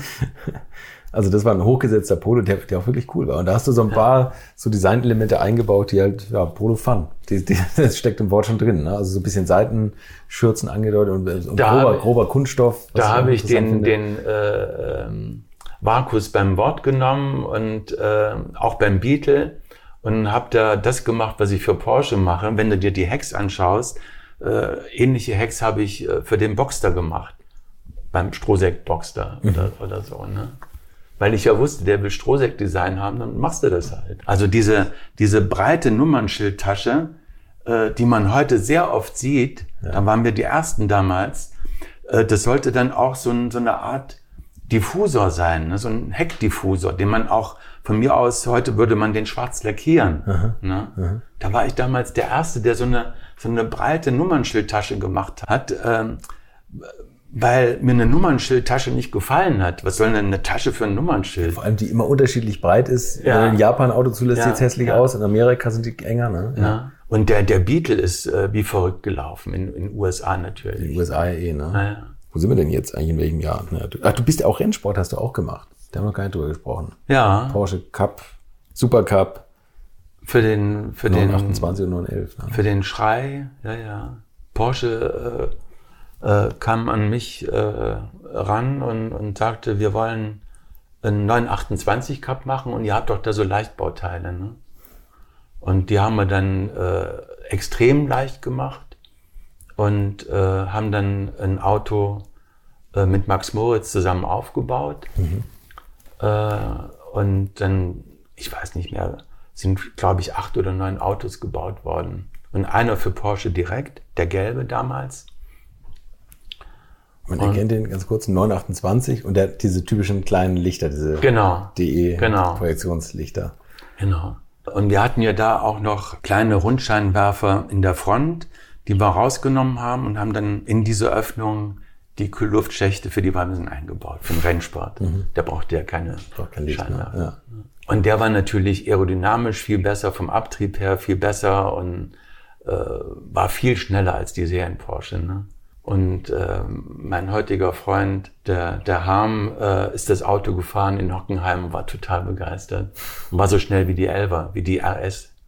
Also das war ein hochgesetzter Polo, der, der auch wirklich cool war. Und da hast du so ein paar ja. so Designelemente eingebaut, die halt, ja, Polo Fun. Die, die, das steckt im Wort schon drin. Ne? Also so ein bisschen Seitenschürzen angedeutet und, und grober, ich, grober Kunststoff. Da habe ich den, den äh, ähm, Markus beim Wort genommen und äh, auch beim Beetle und habe da das gemacht, was ich für Porsche mache. Wenn du dir die Hecks anschaust, äh, ähnliche Hecks habe ich äh, für den Boxster gemacht. Beim Strohsekt Boxster mhm. oder, oder so, ne? Weil ich ja wusste, der will Strohsäck-Design haben, dann machst du das halt. Also diese, diese breite Nummernschildtasche, äh, die man heute sehr oft sieht, ja. da waren wir die Ersten damals, äh, das sollte dann auch so, ein, so eine Art Diffusor sein, ne? So ein Heckdiffusor, den man auch, von mir aus, heute würde man den schwarz lackieren. Aha, ne? Aha. Da war ich damals der Erste, der so eine, so eine breite Nummernschildtasche gemacht hat, ähm, weil mir eine Nummernschildtasche nicht gefallen hat. Was soll denn eine Tasche für ein Nummernschild? Vor allem, die immer unterschiedlich breit ist. Ja. In Japan Auto zulässt, ja. sieht hässlich ja. aus. In Amerika sind die enger, ne? Ja. ja. Und der, der Beetle ist äh, wie verrückt gelaufen. In den U S A natürlich. In den U S A ja eh, ne? Ja, ja. Wo sind wir denn jetzt eigentlich, in welchem Jahr? Ach, du bist ja auch Rennsport, hast du auch gemacht. Da haben wir gar nicht drüber gesprochen. Ja. Porsche Cup, Super Cup. Für den, für den, achtundzwanzig und neun elf. Ne? Für den Schrei, ja, ja. Porsche, äh, Äh, kam an mich äh, ran und, und sagte, wir wollen einen neun achtundzwanzig Cup machen und ihr habt doch da so Leichtbauteile. Ne? Und die haben wir dann äh, extrem leicht gemacht und äh, haben dann ein Auto äh, mit Max Moritz zusammen aufgebaut. Mhm. Äh, und dann, ich weiß nicht mehr, sind, glaube ich, acht oder neun Autos gebaut worden. Und einer für Porsche direkt, der gelbe damals. Man erkennt den ganz kurz, neun achtundzwanzig und der, diese typischen kleinen Lichter, diese genau, D Genau. E-Projektionslichter. genau. Und wir hatten ja da auch noch kleine Rundscheinwerfer in der Front, die wir rausgenommen haben und haben dann in diese Öffnung die Kühlluftschächte für die Bremsen eingebaut, für den Rennsport. Mhm. Der brauchte ja keine kein Licht, Scheinwerfer. Ne? Ja. Und der war natürlich aerodynamisch viel besser, vom Abtrieb her viel besser und äh, war viel schneller als die Serien-Porsche, ne? Und äh, mein heutiger Freund, der, der Harm, äh, ist das Auto gefahren in Hockenheim und war total begeistert. Und war so schnell wie die Elva, wie die R S.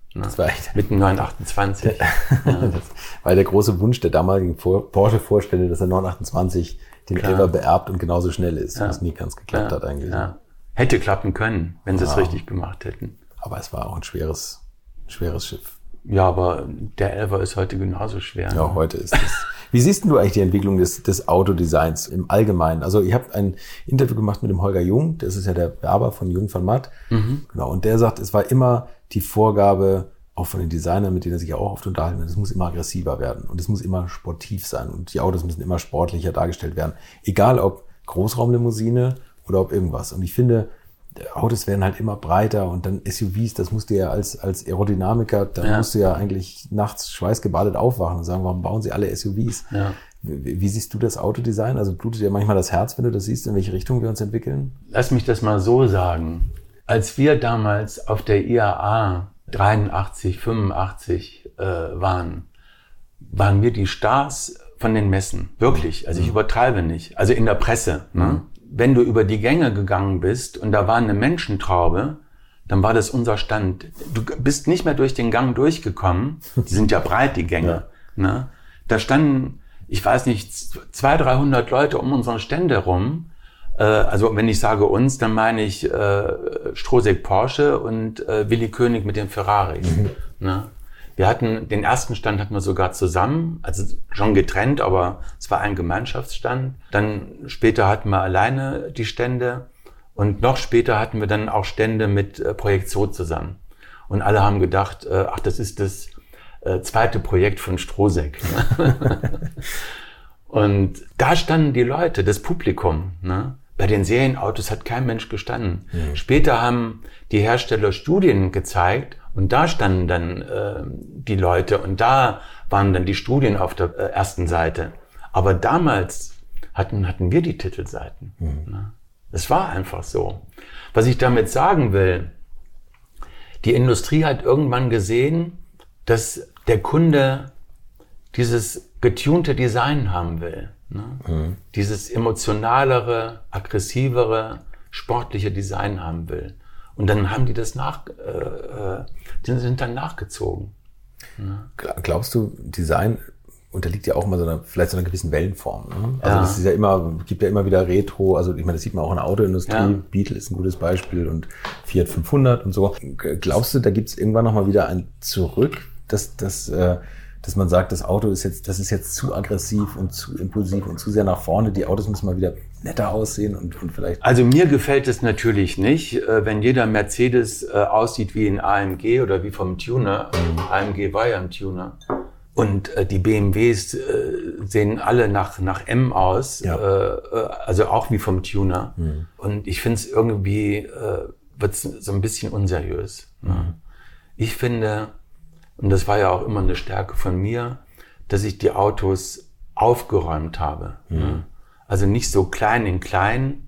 Ne? Das war echt mit dem neun achtundzwanzig. Ja. Das war der große Wunsch der damaligen Porsche-Vorstände, dass der neun achtundzwanzig den Elfer beerbt und genauso schnell ist, ja. was nie ganz geklappt ja. hat eigentlich. Ja. Hätte klappen können, wenn sie ja. es richtig gemacht hätten. Aber es war auch ein schweres, schweres Schiff. Ja, aber der Elfer ist heute genauso schwer. Ja, ne? heute ist es. Wie siehst du eigentlich die Entwicklung des, des Autodesigns im Allgemeinen? Also ich habe ein Interview gemacht mit dem Holger Jung, das ist ja der Werber von Jung von Matt. Mhm. Genau, und der sagt, es war immer die Vorgabe, auch von den Designern, mit denen er sich ja auch oft unterhalten hat, es muss immer aggressiver werden und es muss immer sportiv sein und die Autos müssen immer sportlicher dargestellt werden. Egal ob Großraumlimousine oder ob irgendwas. Und ich finde, Autos werden halt immer breiter und dann S U Vs, das musst du ja als, als Aerodynamiker, da ja. musst du ja eigentlich nachts schweißgebadet aufwachen und sagen, warum bauen sie alle S U Vs? Ja. Wie, wie siehst du das Autodesign? Also blutet dir manchmal das Herz, wenn du das siehst, in welche Richtung wir uns entwickeln? Lass mich das mal so sagen. Als wir damals auf der I A A dreiundachtzig, fünfundachtzig äh, waren, waren wir die Stars von den Messen. Wirklich. Also ich mhm. übertreibe nicht. Also in der Presse. Ne? Mhm. Wenn du über die Gänge gegangen bist und da war eine Menschentraube, dann war das unser Stand. Du bist nicht mehr durch den Gang durchgekommen. Die sind ja breit, die Gänge. Ja. Ne? Da standen, ich weiß nicht, zweihundert, dreihundert Leute um unsere Stände rum. Also wenn ich sage uns, dann meine ich äh, Strohsek Porsche und äh, Willi König mit den Ferraris. Mhm. Ne? Wir hatten, den ersten Stand hatten wir sogar zusammen, also schon getrennt, aber es war ein Gemeinschaftsstand. Dann später hatten wir alleine die Stände und noch später hatten wir dann auch Stände mit äh, Projektion zusammen. Und alle haben gedacht, äh, ach, das ist das äh, zweite Projekt von Strohsek. Ne? Und da standen die Leute, das Publikum, ne? Bei den Serienautos hat kein Mensch gestanden. Mhm. Später haben die Hersteller Studien gezeigt und da standen dann äh, die Leute und da waren dann die Studien auf der äh, ersten Seite. Aber damals hatten, hatten wir die Titelseiten. Mhm. Ne? Das war einfach so. Was ich damit sagen will, die Industrie hat irgendwann gesehen, dass der Kunde dieses getunte Design haben will. Ne? Mhm. Dieses emotionalere, aggressivere, sportliche Design haben will. Und dann haben die das nach, äh, die sind dann nachgezogen. Ne? Glaubst du, Design unterliegt ja auch immer so einer, vielleicht so einer gewissen Wellenform. Ne? Also ja. das ist ja immer, gibt ja immer wieder Retro, also ich meine, das sieht man auch in der Autoindustrie, ja. Beetle ist ein gutes Beispiel und Fiat fünfhundert und so. Glaubst du, da gibt es irgendwann nochmal wieder ein Zurück, dass das äh, dass man sagt, das Auto ist jetzt, das ist jetzt zu aggressiv und zu impulsiv und zu sehr nach vorne. Die Autos müssen mal wieder netter aussehen und, und vielleicht. Also mir gefällt es natürlich nicht, wenn jeder Mercedes aussieht wie ein A M G oder wie vom Tuner. Mhm. A M G war ja ein Tuner. Und die B M Ws sehen alle nach, nach M aus, ja. also auch wie vom Tuner. Mhm. Und ich finde es irgendwie, wird es so ein bisschen unseriös. Mhm. Ich finde, und das war ja auch immer eine Stärke von mir, dass ich die Autos aufgeräumt habe. Mhm. Also nicht so klein in klein.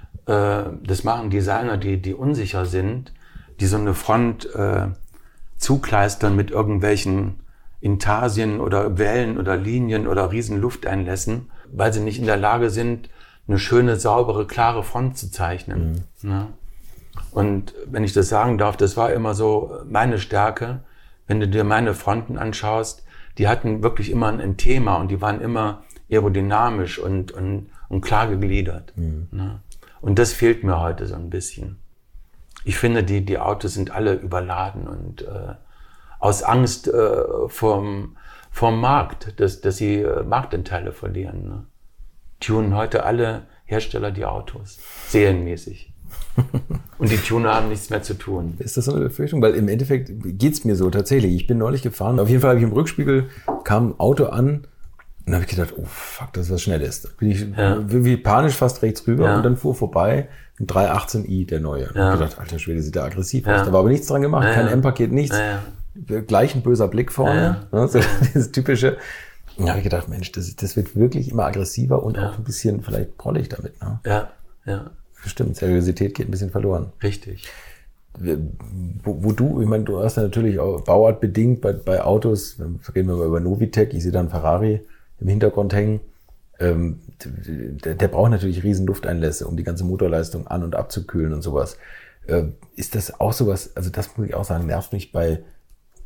Das machen Designer, die, die unsicher sind, die so eine Front äh, zukleistern mit irgendwelchen Intarsien oder Wellen oder Linien oder riesen Lufteinlässen, weil sie nicht in der Lage sind, eine schöne, saubere, klare Front zu zeichnen. Mhm. Ja. Und wenn ich das sagen darf, das war immer so meine Stärke. Wenn du dir meine Fronten anschaust, die hatten wirklich immer ein Thema und die waren immer aerodynamisch und, und, und klar gegliedert. Mhm. Ne? Und das fehlt mir heute so ein bisschen. Ich finde, die, die Autos sind alle überladen und äh, aus Angst äh, vom, vom Markt, dass, dass sie äh, Marktanteile verlieren. Ne? Tunen heute alle Hersteller die Autos, serienmäßig. Und die Tuner haben nichts mehr zu tun. Ist das so eine Befürchtung? Weil im Endeffekt geht's mir so tatsächlich. Ich bin neulich gefahren. Auf jeden Fall habe ich im Rückspiegel, kam ein Auto an und habe ich gedacht, oh fuck, das ist was Schnelles. Da bin ich ja. wie panisch fast rechts rüber ja. und dann fuhr vorbei ein drei achtzehn i, der neue. Ja. Ich gedacht, alter Schwede, sieht der aggressiv ja. aus. Da war aber nichts dran gemacht, ja. kein M-Paket, nichts. Ja. Ja. Gleich ein böser Blick vorne. Ja. Ne, so dieses typische. Und da habe ich gedacht, Mensch, das, das wird wirklich immer aggressiver und ja. auch ein bisschen vielleicht prollig damit. Ne? Ja, ja. Stimmt, Seriosität geht ein bisschen verloren. Richtig. Wo, wo du, ich meine, du hast ja natürlich auch bauartbedingt bei, bei Autos, reden wir mal über Novitec, ich sehe da einen Ferrari im Hintergrund hängen, ähm, der, der braucht natürlich riesen Lufteinlässe, um die ganze Motorleistung an- und abzukühlen und sowas. Äh, ist das auch sowas, also das muss ich auch sagen, nervt mich bei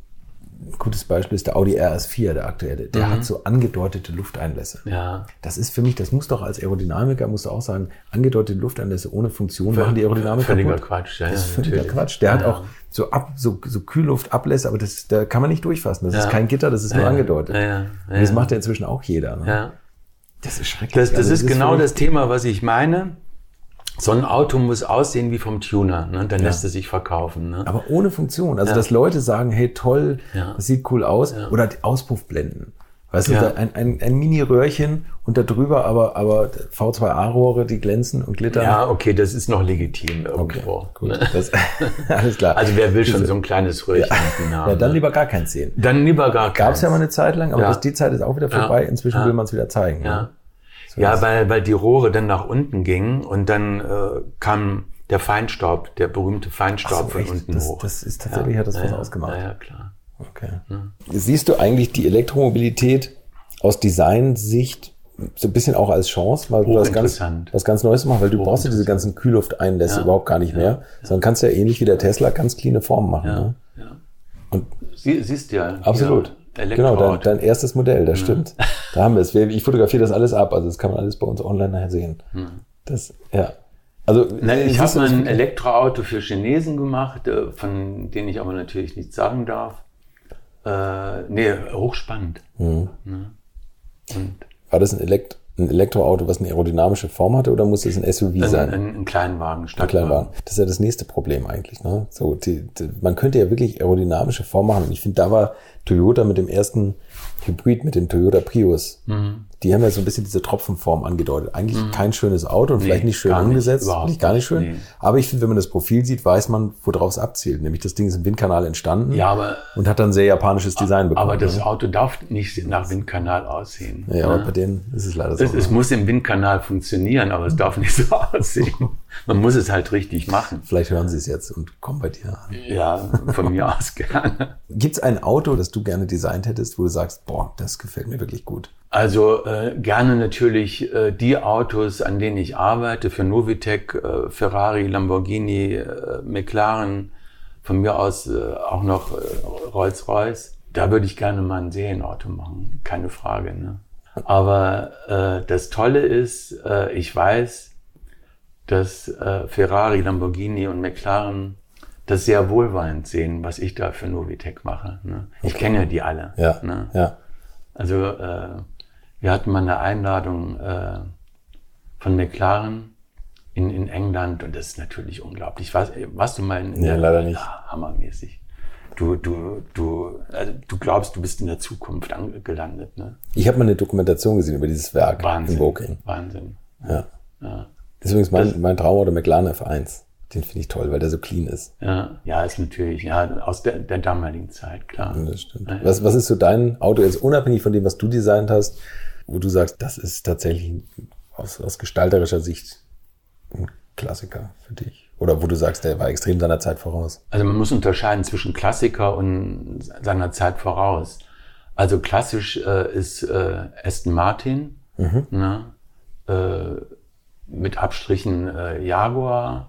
Ein gutes Beispiel ist der Audi R S vier, der aktuelle. Der mhm. hat so angedeutete Lufteinlässe. Ja. Das ist für mich, das muss doch als Aerodynamiker, musst du auch sagen, angedeutete Lufteinlässe ohne Funktion Völ- machen die Aerodynamik Völliger kaputt. Quatsch. Ja, das ist ja, völliger natürlich. Quatsch. Der ja, hat auch so, ab, so, so Kühlluftablässe, aber das, da kann man nicht durchfassen. Das ja. ist kein Gitter, das ist ja, nur angedeutet. Ja, ja, ja, Und das macht ja inzwischen auch jeder. Ne? Ja. Das ist schrecklich. Das, das also, ist das genau ist das Thema, was ich meine. So ein Auto muss aussehen wie vom Tuner, ne? Dann Ja. lässt es sich verkaufen. Ne? Aber ohne Funktion. Also, Ja. dass Leute sagen, hey, toll, Ja. das sieht cool aus. Ja. Oder die Auspuffblenden. Weißt du, Ja. da ein, ein, ein Mini-Röhrchen und da drüber aber, aber V zwei A-Rohre, die glänzen und glittern. Ja, okay, das ist noch legitim irgendwo. Okay, gut. Ne? Das, alles klar. Also wer will schon so ein kleines Röhrchen hinten haben? Ja, dann ne? lieber gar keins sehen. Dann lieber gar keins. Gab es ja mal eine Zeit lang, aber Ja. das, die Zeit ist auch wieder vorbei. Ja. Inzwischen Ja. will man es wieder zeigen. Ja, Ne? So ja ist- weil, weil die Rohre dann nach unten gingen und dann äh, kam der Feinstaub, der berühmte Feinstaub Ach so, von echt? unten das, hoch. das ist tatsächlich, hat das ja, was ja, ausgemacht. Ja, ja, klar. Okay. Siehst du eigentlich die Elektromobilität aus Designsicht so ein bisschen auch als Chance, mal was ganz, Hochinteressant. was ganz Neues zu machen, weil du brauchst ja diese ganzen Kühllufteinlässe Ja. überhaupt gar nicht mehr, Ja. sondern kannst ja ähnlich wie der Tesla ganz cleane Formen machen. Ja, Ne? ja. Und Sie, siehst du ja. absolut. hier, Genau, dein, Elektroauto. dein erstes Modell, das stimmt. Da haben wir es. Wir- Ich fotografiere das alles ab, also das kann man alles bei uns online nachher sehen. Das, ja. Also, Na, ich siehst habe du mal das ein wirklich? Elektroauto für Chinesen gemacht, äh, von denen ich aber natürlich nichts sagen darf. Äh, nee, hochspannend. Mhm. Ne? Und War das ein, Elekt ein Elektroauto, was eine aerodynamische Form hatte, oder musste es ein S U V ein, sein? ein, ein Kleinwagen, Ein Stadtwagen. Kleinwagen. Das ist ja das nächste Problem eigentlich. Ne? So, die, die, man könnte ja wirklich aerodynamische Form machen. Und ich finde, da war Toyota mit dem ersten Hybrid, mit dem Toyota Prius. Mhm. Die haben ja so ein bisschen diese Tropfenform angedeutet. Eigentlich kein schönes Auto und Nee, vielleicht nicht schön gar nicht, umgesetzt. überhaupt Nicht gar nicht schön. nicht, nee. Aber ich finde, wenn man das Profil sieht, weiß man, worauf es abzielt. Nämlich das Ding ist im Windkanal entstanden Ja, aber, und hat dann sehr japanisches Design bekommen. aber das ne? Auto darf nicht nach Windkanal aussehen. Ja, aber ne? bei denen ist es leider so. Es, es muss im Windkanal funktionieren, aber es darf nicht so aussehen. Man muss es halt richtig machen. Vielleicht hören sie es jetzt und kommen bei dir an. Ja, von mir aus gerne. Gibt es ein Auto, das du gerne designt hättest, wo du sagst, boah, das gefällt mir wirklich gut? Also äh, gerne natürlich äh, die Autos, an denen ich arbeite, für Novitec, äh, Ferrari, Lamborghini, äh, McLaren, von mir aus äh, auch noch äh, Rolls-Royce. Da würde ich gerne mal ein Serienauto machen, keine Frage. Ne? Aber äh, das Tolle ist, äh, ich weiß, dass äh, Ferrari, Lamborghini und McLaren das sehr wohlwollend sehen, was ich da für Novitec mache. Ne? Ich Okay. kenne ja die alle. Ja, Ne? ja. Also äh, wir hatten mal eine Einladung äh, von McLaren in, in England und das ist natürlich unglaublich. Was, warst du mal in, in Nee, der, leider nicht. Ja, hammermäßig. Du, du, du, also du glaubst, du bist in der Zukunft angelandet, ne? Ich habe mal eine Dokumentation gesehen über dieses Werk Wahnsinn. in Woking. Wahnsinn. Ja. Ja. Das ist übrigens mein, mein Traumauto, McLaren F eins. Den finde ich toll, weil der so clean ist. Ja, ja, ist natürlich, ja, aus der, der damaligen Zeit, klar. Ja, das stimmt. Ja, ja. Was, was ist so dein Auto jetzt unabhängig von dem, was du designt hast, wo du sagst, das ist tatsächlich aus, aus gestalterischer Sicht ein Klassiker für dich? Oder wo du sagst, der war extrem seiner Zeit voraus? Also man muss unterscheiden zwischen Klassiker und seiner Zeit voraus. Also klassisch äh, ist äh, Aston Martin, Mhm. ne? äh, mit Abstrichen äh, Jaguar,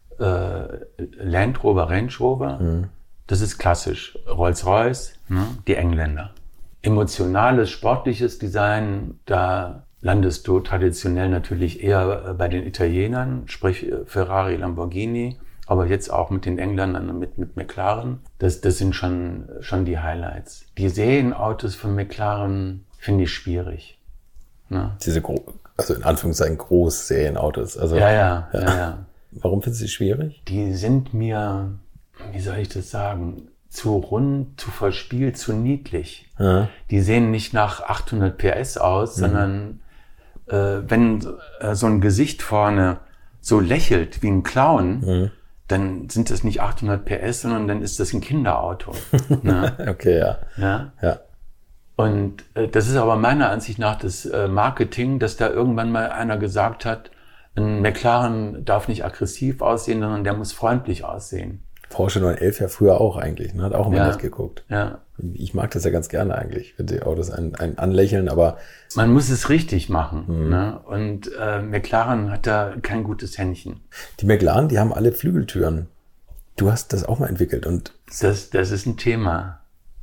äh, Land Rover, Range Rover. Mhm. Das ist klassisch. Rolls-Royce, ne? Die Engländer. Emotionales, sportliches Design, da landest du traditionell natürlich eher bei den Italienern, sprich Ferrari, Lamborghini, aber jetzt auch mit den Engländern, mit, mit McLaren. Das, das sind schon, schon die Highlights. Die Serienautos von McLaren finde ich schwierig. Ne? Diese, gro also in Anführungszeichen Großserienautos. Also, Ja, ja, ja, ja. Warum findest du sie schwierig? Die sind mir, wie soll ich das sagen, zu rund, zu verspielt, zu niedlich. Ja. Die sehen nicht nach achthundert P S aus, mhm. sondern äh, wenn äh, so ein Gesicht vorne so lächelt wie ein Clown, mhm. dann sind das nicht achthundert P S, sondern dann ist das ein Kinderauto. Ne? Okay, ja. Ja? Ja. Und äh, das ist aber meiner Ansicht nach das äh, Marketing, dass da irgendwann mal einer gesagt hat, ein McLaren darf nicht aggressiv aussehen, sondern der muss freundlich aussehen. Porsche neun elf ja früher auch eigentlich, ne? Hat auch immer Ja. nett geguckt. Ja. Ich mag das ja ganz gerne eigentlich, wenn die Autos einen, einen anlächeln, aber Man muss es richtig machen. Mhm. Ne? Und äh, McLaren hat da kein gutes Händchen. die McLaren, die haben alle Flügeltüren. Du hast das auch mal entwickelt und Das, das ist ein Thema.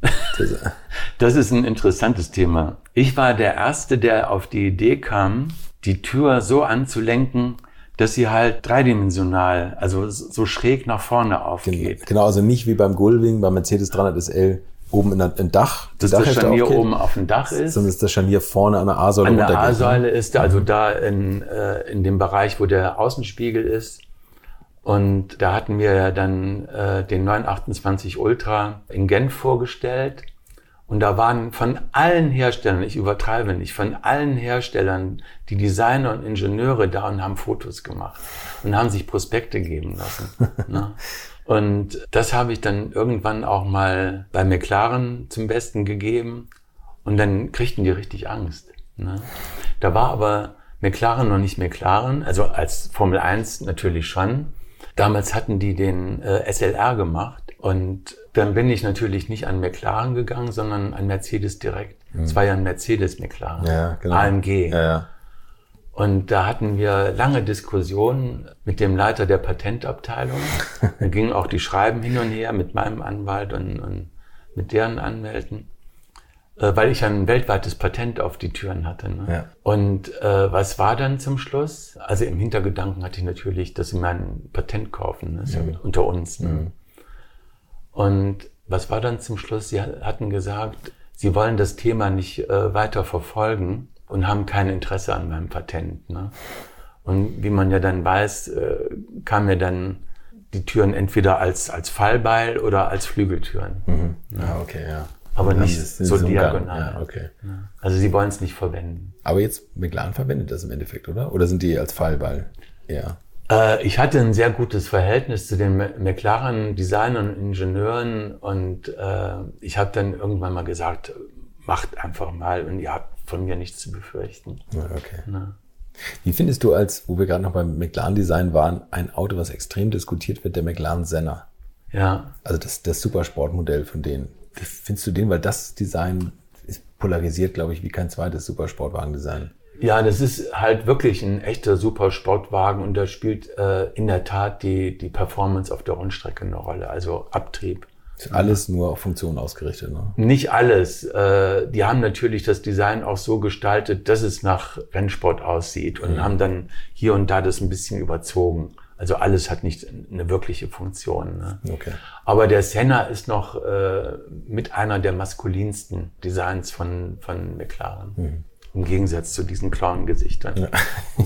Das ist ein interessantes Thema. Ich war der Erste, der auf die Idee kam, die Tür so anzulenken, dass sie halt dreidimensional, also so schräg nach vorne aufgeht. Genau, also nicht wie beim Gullwing, beim Mercedes dreihundert S L oben in ein Dach. Dass das Scharnier oben auf dem Dach ist. Sondern dass das Scharnier vorne an der A-Säule runtergeht. An der A-Säule ist, also mhm. da in, äh, in dem Bereich, wo der Außenspiegel ist. Und da hatten wir ja dann äh, den neun achtundzwanzig Ultra in Genf vorgestellt. Und da waren von allen Herstellern, ich übertreibe nicht, von allen Herstellern die Designer und Ingenieure da und haben Fotos gemacht und haben sich Prospekte geben lassen. Ne? Und das habe ich dann irgendwann auch mal bei McLaren zum Besten gegeben. Und dann kriegten die richtig Angst. Ne? Da war aber McLaren noch nicht McLaren, also als Formel eins natürlich schon. Damals hatten die den äh, S L R gemacht und dann bin ich natürlich nicht an McLaren gegangen, sondern an Mercedes direkt. Es mhm. war ja ein Mercedes-McLaren, ja, genau. A M G. Ja, ja. Und da hatten wir lange Diskussionen mit dem Leiter der Patentabteilung. Da gingen auch die Schreiben hin und her mit meinem Anwalt und, und mit deren Anwälten, äh, weil ich ein weltweites Patent auf die Türen hatte. Ne? Ja. Und äh, was war dann zum Schluss? Also im Hintergedanken hatte ich natürlich, dass sie mein Patent kaufen, ne? Das ist mhm. ja unter uns. Ne? Mhm. Und was war dann zum Schluss? Sie hatten gesagt, sie wollen das Thema nicht äh, weiter verfolgen und haben kein Interesse an meinem Patent. Ne? Und wie man ja dann weiß, äh, kamen mir dann die Türen entweder als, als Fallbeil oder als Flügeltüren. Mhm. Ja, okay, ja. Aber und nicht so diagonal. Ja, okay. Also sie wollen es nicht verwenden. Aber jetzt, McLaren verwendet das im Endeffekt, oder? Oder sind die als Fallbeil eher? Äh, ich hatte ein sehr gutes Verhältnis zu den McLaren-Designern und Ingenieuren und äh, ich habe dann irgendwann mal gesagt, macht einfach mal und ihr habt von mir nichts zu befürchten. Ja, okay. Na. Wie findest du als, wo wir gerade noch beim McLaren-Design waren, ein Auto, was extrem diskutiert wird, der McLaren Senna? Ja. Also das, das Supersportmodell von denen. Wie findest du den? Weil das Design ist polarisiert, glaube ich, wie kein zweites Supersportwagen-Design. Ja, das ist halt wirklich ein echter Supersportwagen und da spielt äh, in der Tat die, die Performance auf der Rundstrecke eine Rolle, also Abtrieb. Ist alles nur auf Funktion ausgerichtet, ne? Nicht alles. Äh, die haben natürlich das Design auch so gestaltet, dass es nach Rennsport aussieht und mhm. haben dann hier und da das ein bisschen überzogen. Also alles hat nicht eine wirkliche Funktion. Ne? Okay. Aber der Senna ist noch äh, mit einer der maskulinsten Designs von, von McLaren. Mhm. Im Gegensatz zu diesen Clown-Gesichtern. Ja.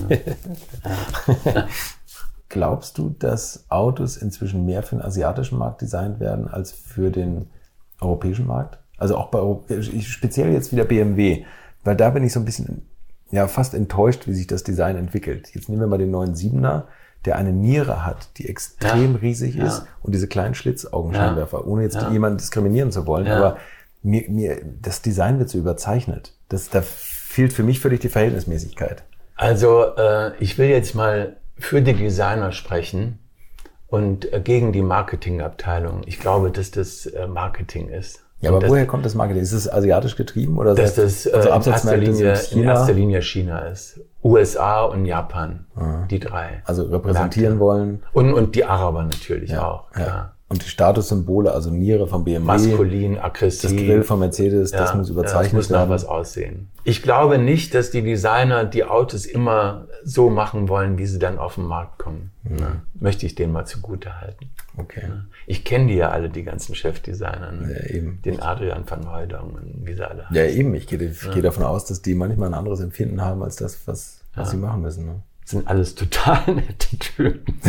Ja. Glaubst du, dass Autos inzwischen mehr für den asiatischen Markt designt werden als für den europäischen Markt? Also auch bei speziell jetzt wieder B M W, weil da bin ich so ein bisschen ja fast enttäuscht, wie sich das Design entwickelt. Jetzt nehmen wir mal den neuen Siebener, der eine Niere hat, die extrem ja. riesig ja. ist und diese kleinen Schlitzaugenscheinwerfer, ja. ohne jetzt ja. jemanden diskriminieren zu wollen, ja. aber mir, mir das Design wird so überzeichnet. Das, da fehlt für mich völlig die Verhältnismäßigkeit. Also äh, ich will jetzt mal für die Designer sprechen und äh, gegen die Marketingabteilung. Ich glaube, dass das äh, Marketing ist. Ja, aber das, woher kommt das Marketing? Ist es asiatisch getrieben oder dass das äh, also in, erster Linie, China? in erster Linie China ist? U S A und Japan, Aha. die drei. Also repräsentieren Märkte. wollen. Und, und die Araber natürlich ja, auch. Ja. Ja. Und die Statussymbole, also Niere vom B M W. Maskulin, aggressiv. Das Grill von Mercedes, ja, das muss überzeichnet ja, das muss nach was aussehen. Ich glaube nicht, dass die Designer die Autos immer so machen wollen, wie sie dann auf den Markt kommen. Mhm. Ja, möchte ich denen mal zugute halten. Okay. Ja. Ich kenne die ja alle, die ganzen Chefdesigner. Ne? Ja, eben. Den Adrian van Hooydonk und wie sie alle Ja, eben. Ich gehe, ich ja. gehe davon aus, dass die manchmal ein anderes Empfinden haben, als das, was, was ja. sie machen müssen. Ne? Das sind alles total nette Typen.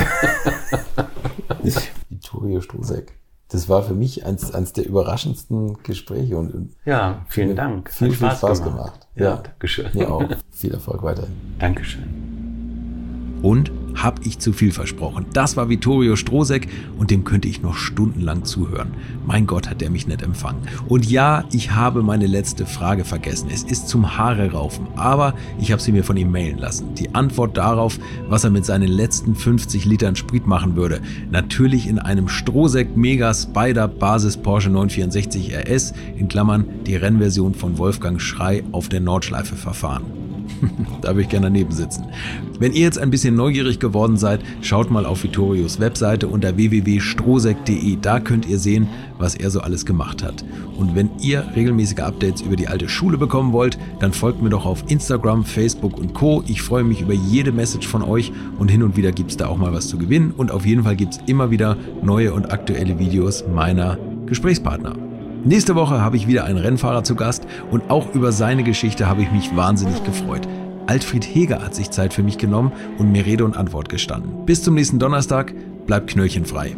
Vittorio Strohsack. Das war für mich eins, eins der überraschendsten Gespräche. Und, und ja, vielen Dank. Viel, viel Spaß gemacht. gemacht. Ja, ja, dankeschön. Mir auch. Viel Erfolg weiterhin. Dankeschön. Und hab ich zu viel versprochen? Das war Vittorio Strohsack und dem könnte ich noch stundenlang zuhören. Mein Gott, hat der mich nicht empfangen. Und ja, ich habe meine letzte Frage vergessen. Es ist zum Haare raufen, aber ich habe sie mir von ihm mailen lassen. Die Antwort darauf, was er mit seinen letzten fünfzig Litern Sprit machen würde. Natürlich in einem Strohsack Mega Spider Basis Porsche neunhundertvierundsechzig R S, in Klammern die Rennversion von Wolfgang Schrey auf der Nordschleife verfahren. Da würde ich gerne daneben sitzen. Wenn ihr jetzt ein bisschen neugierig geworden seid, schaut mal auf Vittorios Webseite unter w w w punkt strosek punkt d e. Da könnt ihr sehen, was er so alles gemacht hat. Und wenn ihr regelmäßige Updates über die alte Schule bekommen wollt, dann folgt mir doch auf Instagram, Facebook und Co. Ich freue mich über jede Message von euch und hin und wieder gibt es da auch mal was zu gewinnen. Und auf jeden Fall gibt es immer wieder neue und aktuelle Videos meiner Gesprächspartner. Nächste Woche habe ich wieder einen Rennfahrer zu Gast und auch über seine Geschichte habe ich mich wahnsinnig gefreut. Alfred Heger hat sich Zeit für mich genommen und mir Rede und Antwort gestanden. Bis zum nächsten Donnerstag, bleibt knöllchenfrei.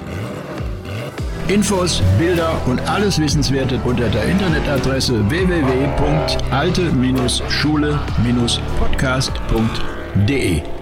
Infos, Bilder und alles Wissenswerte unter der Internetadresse w w w punkt alte Schule Podcast punkt d e.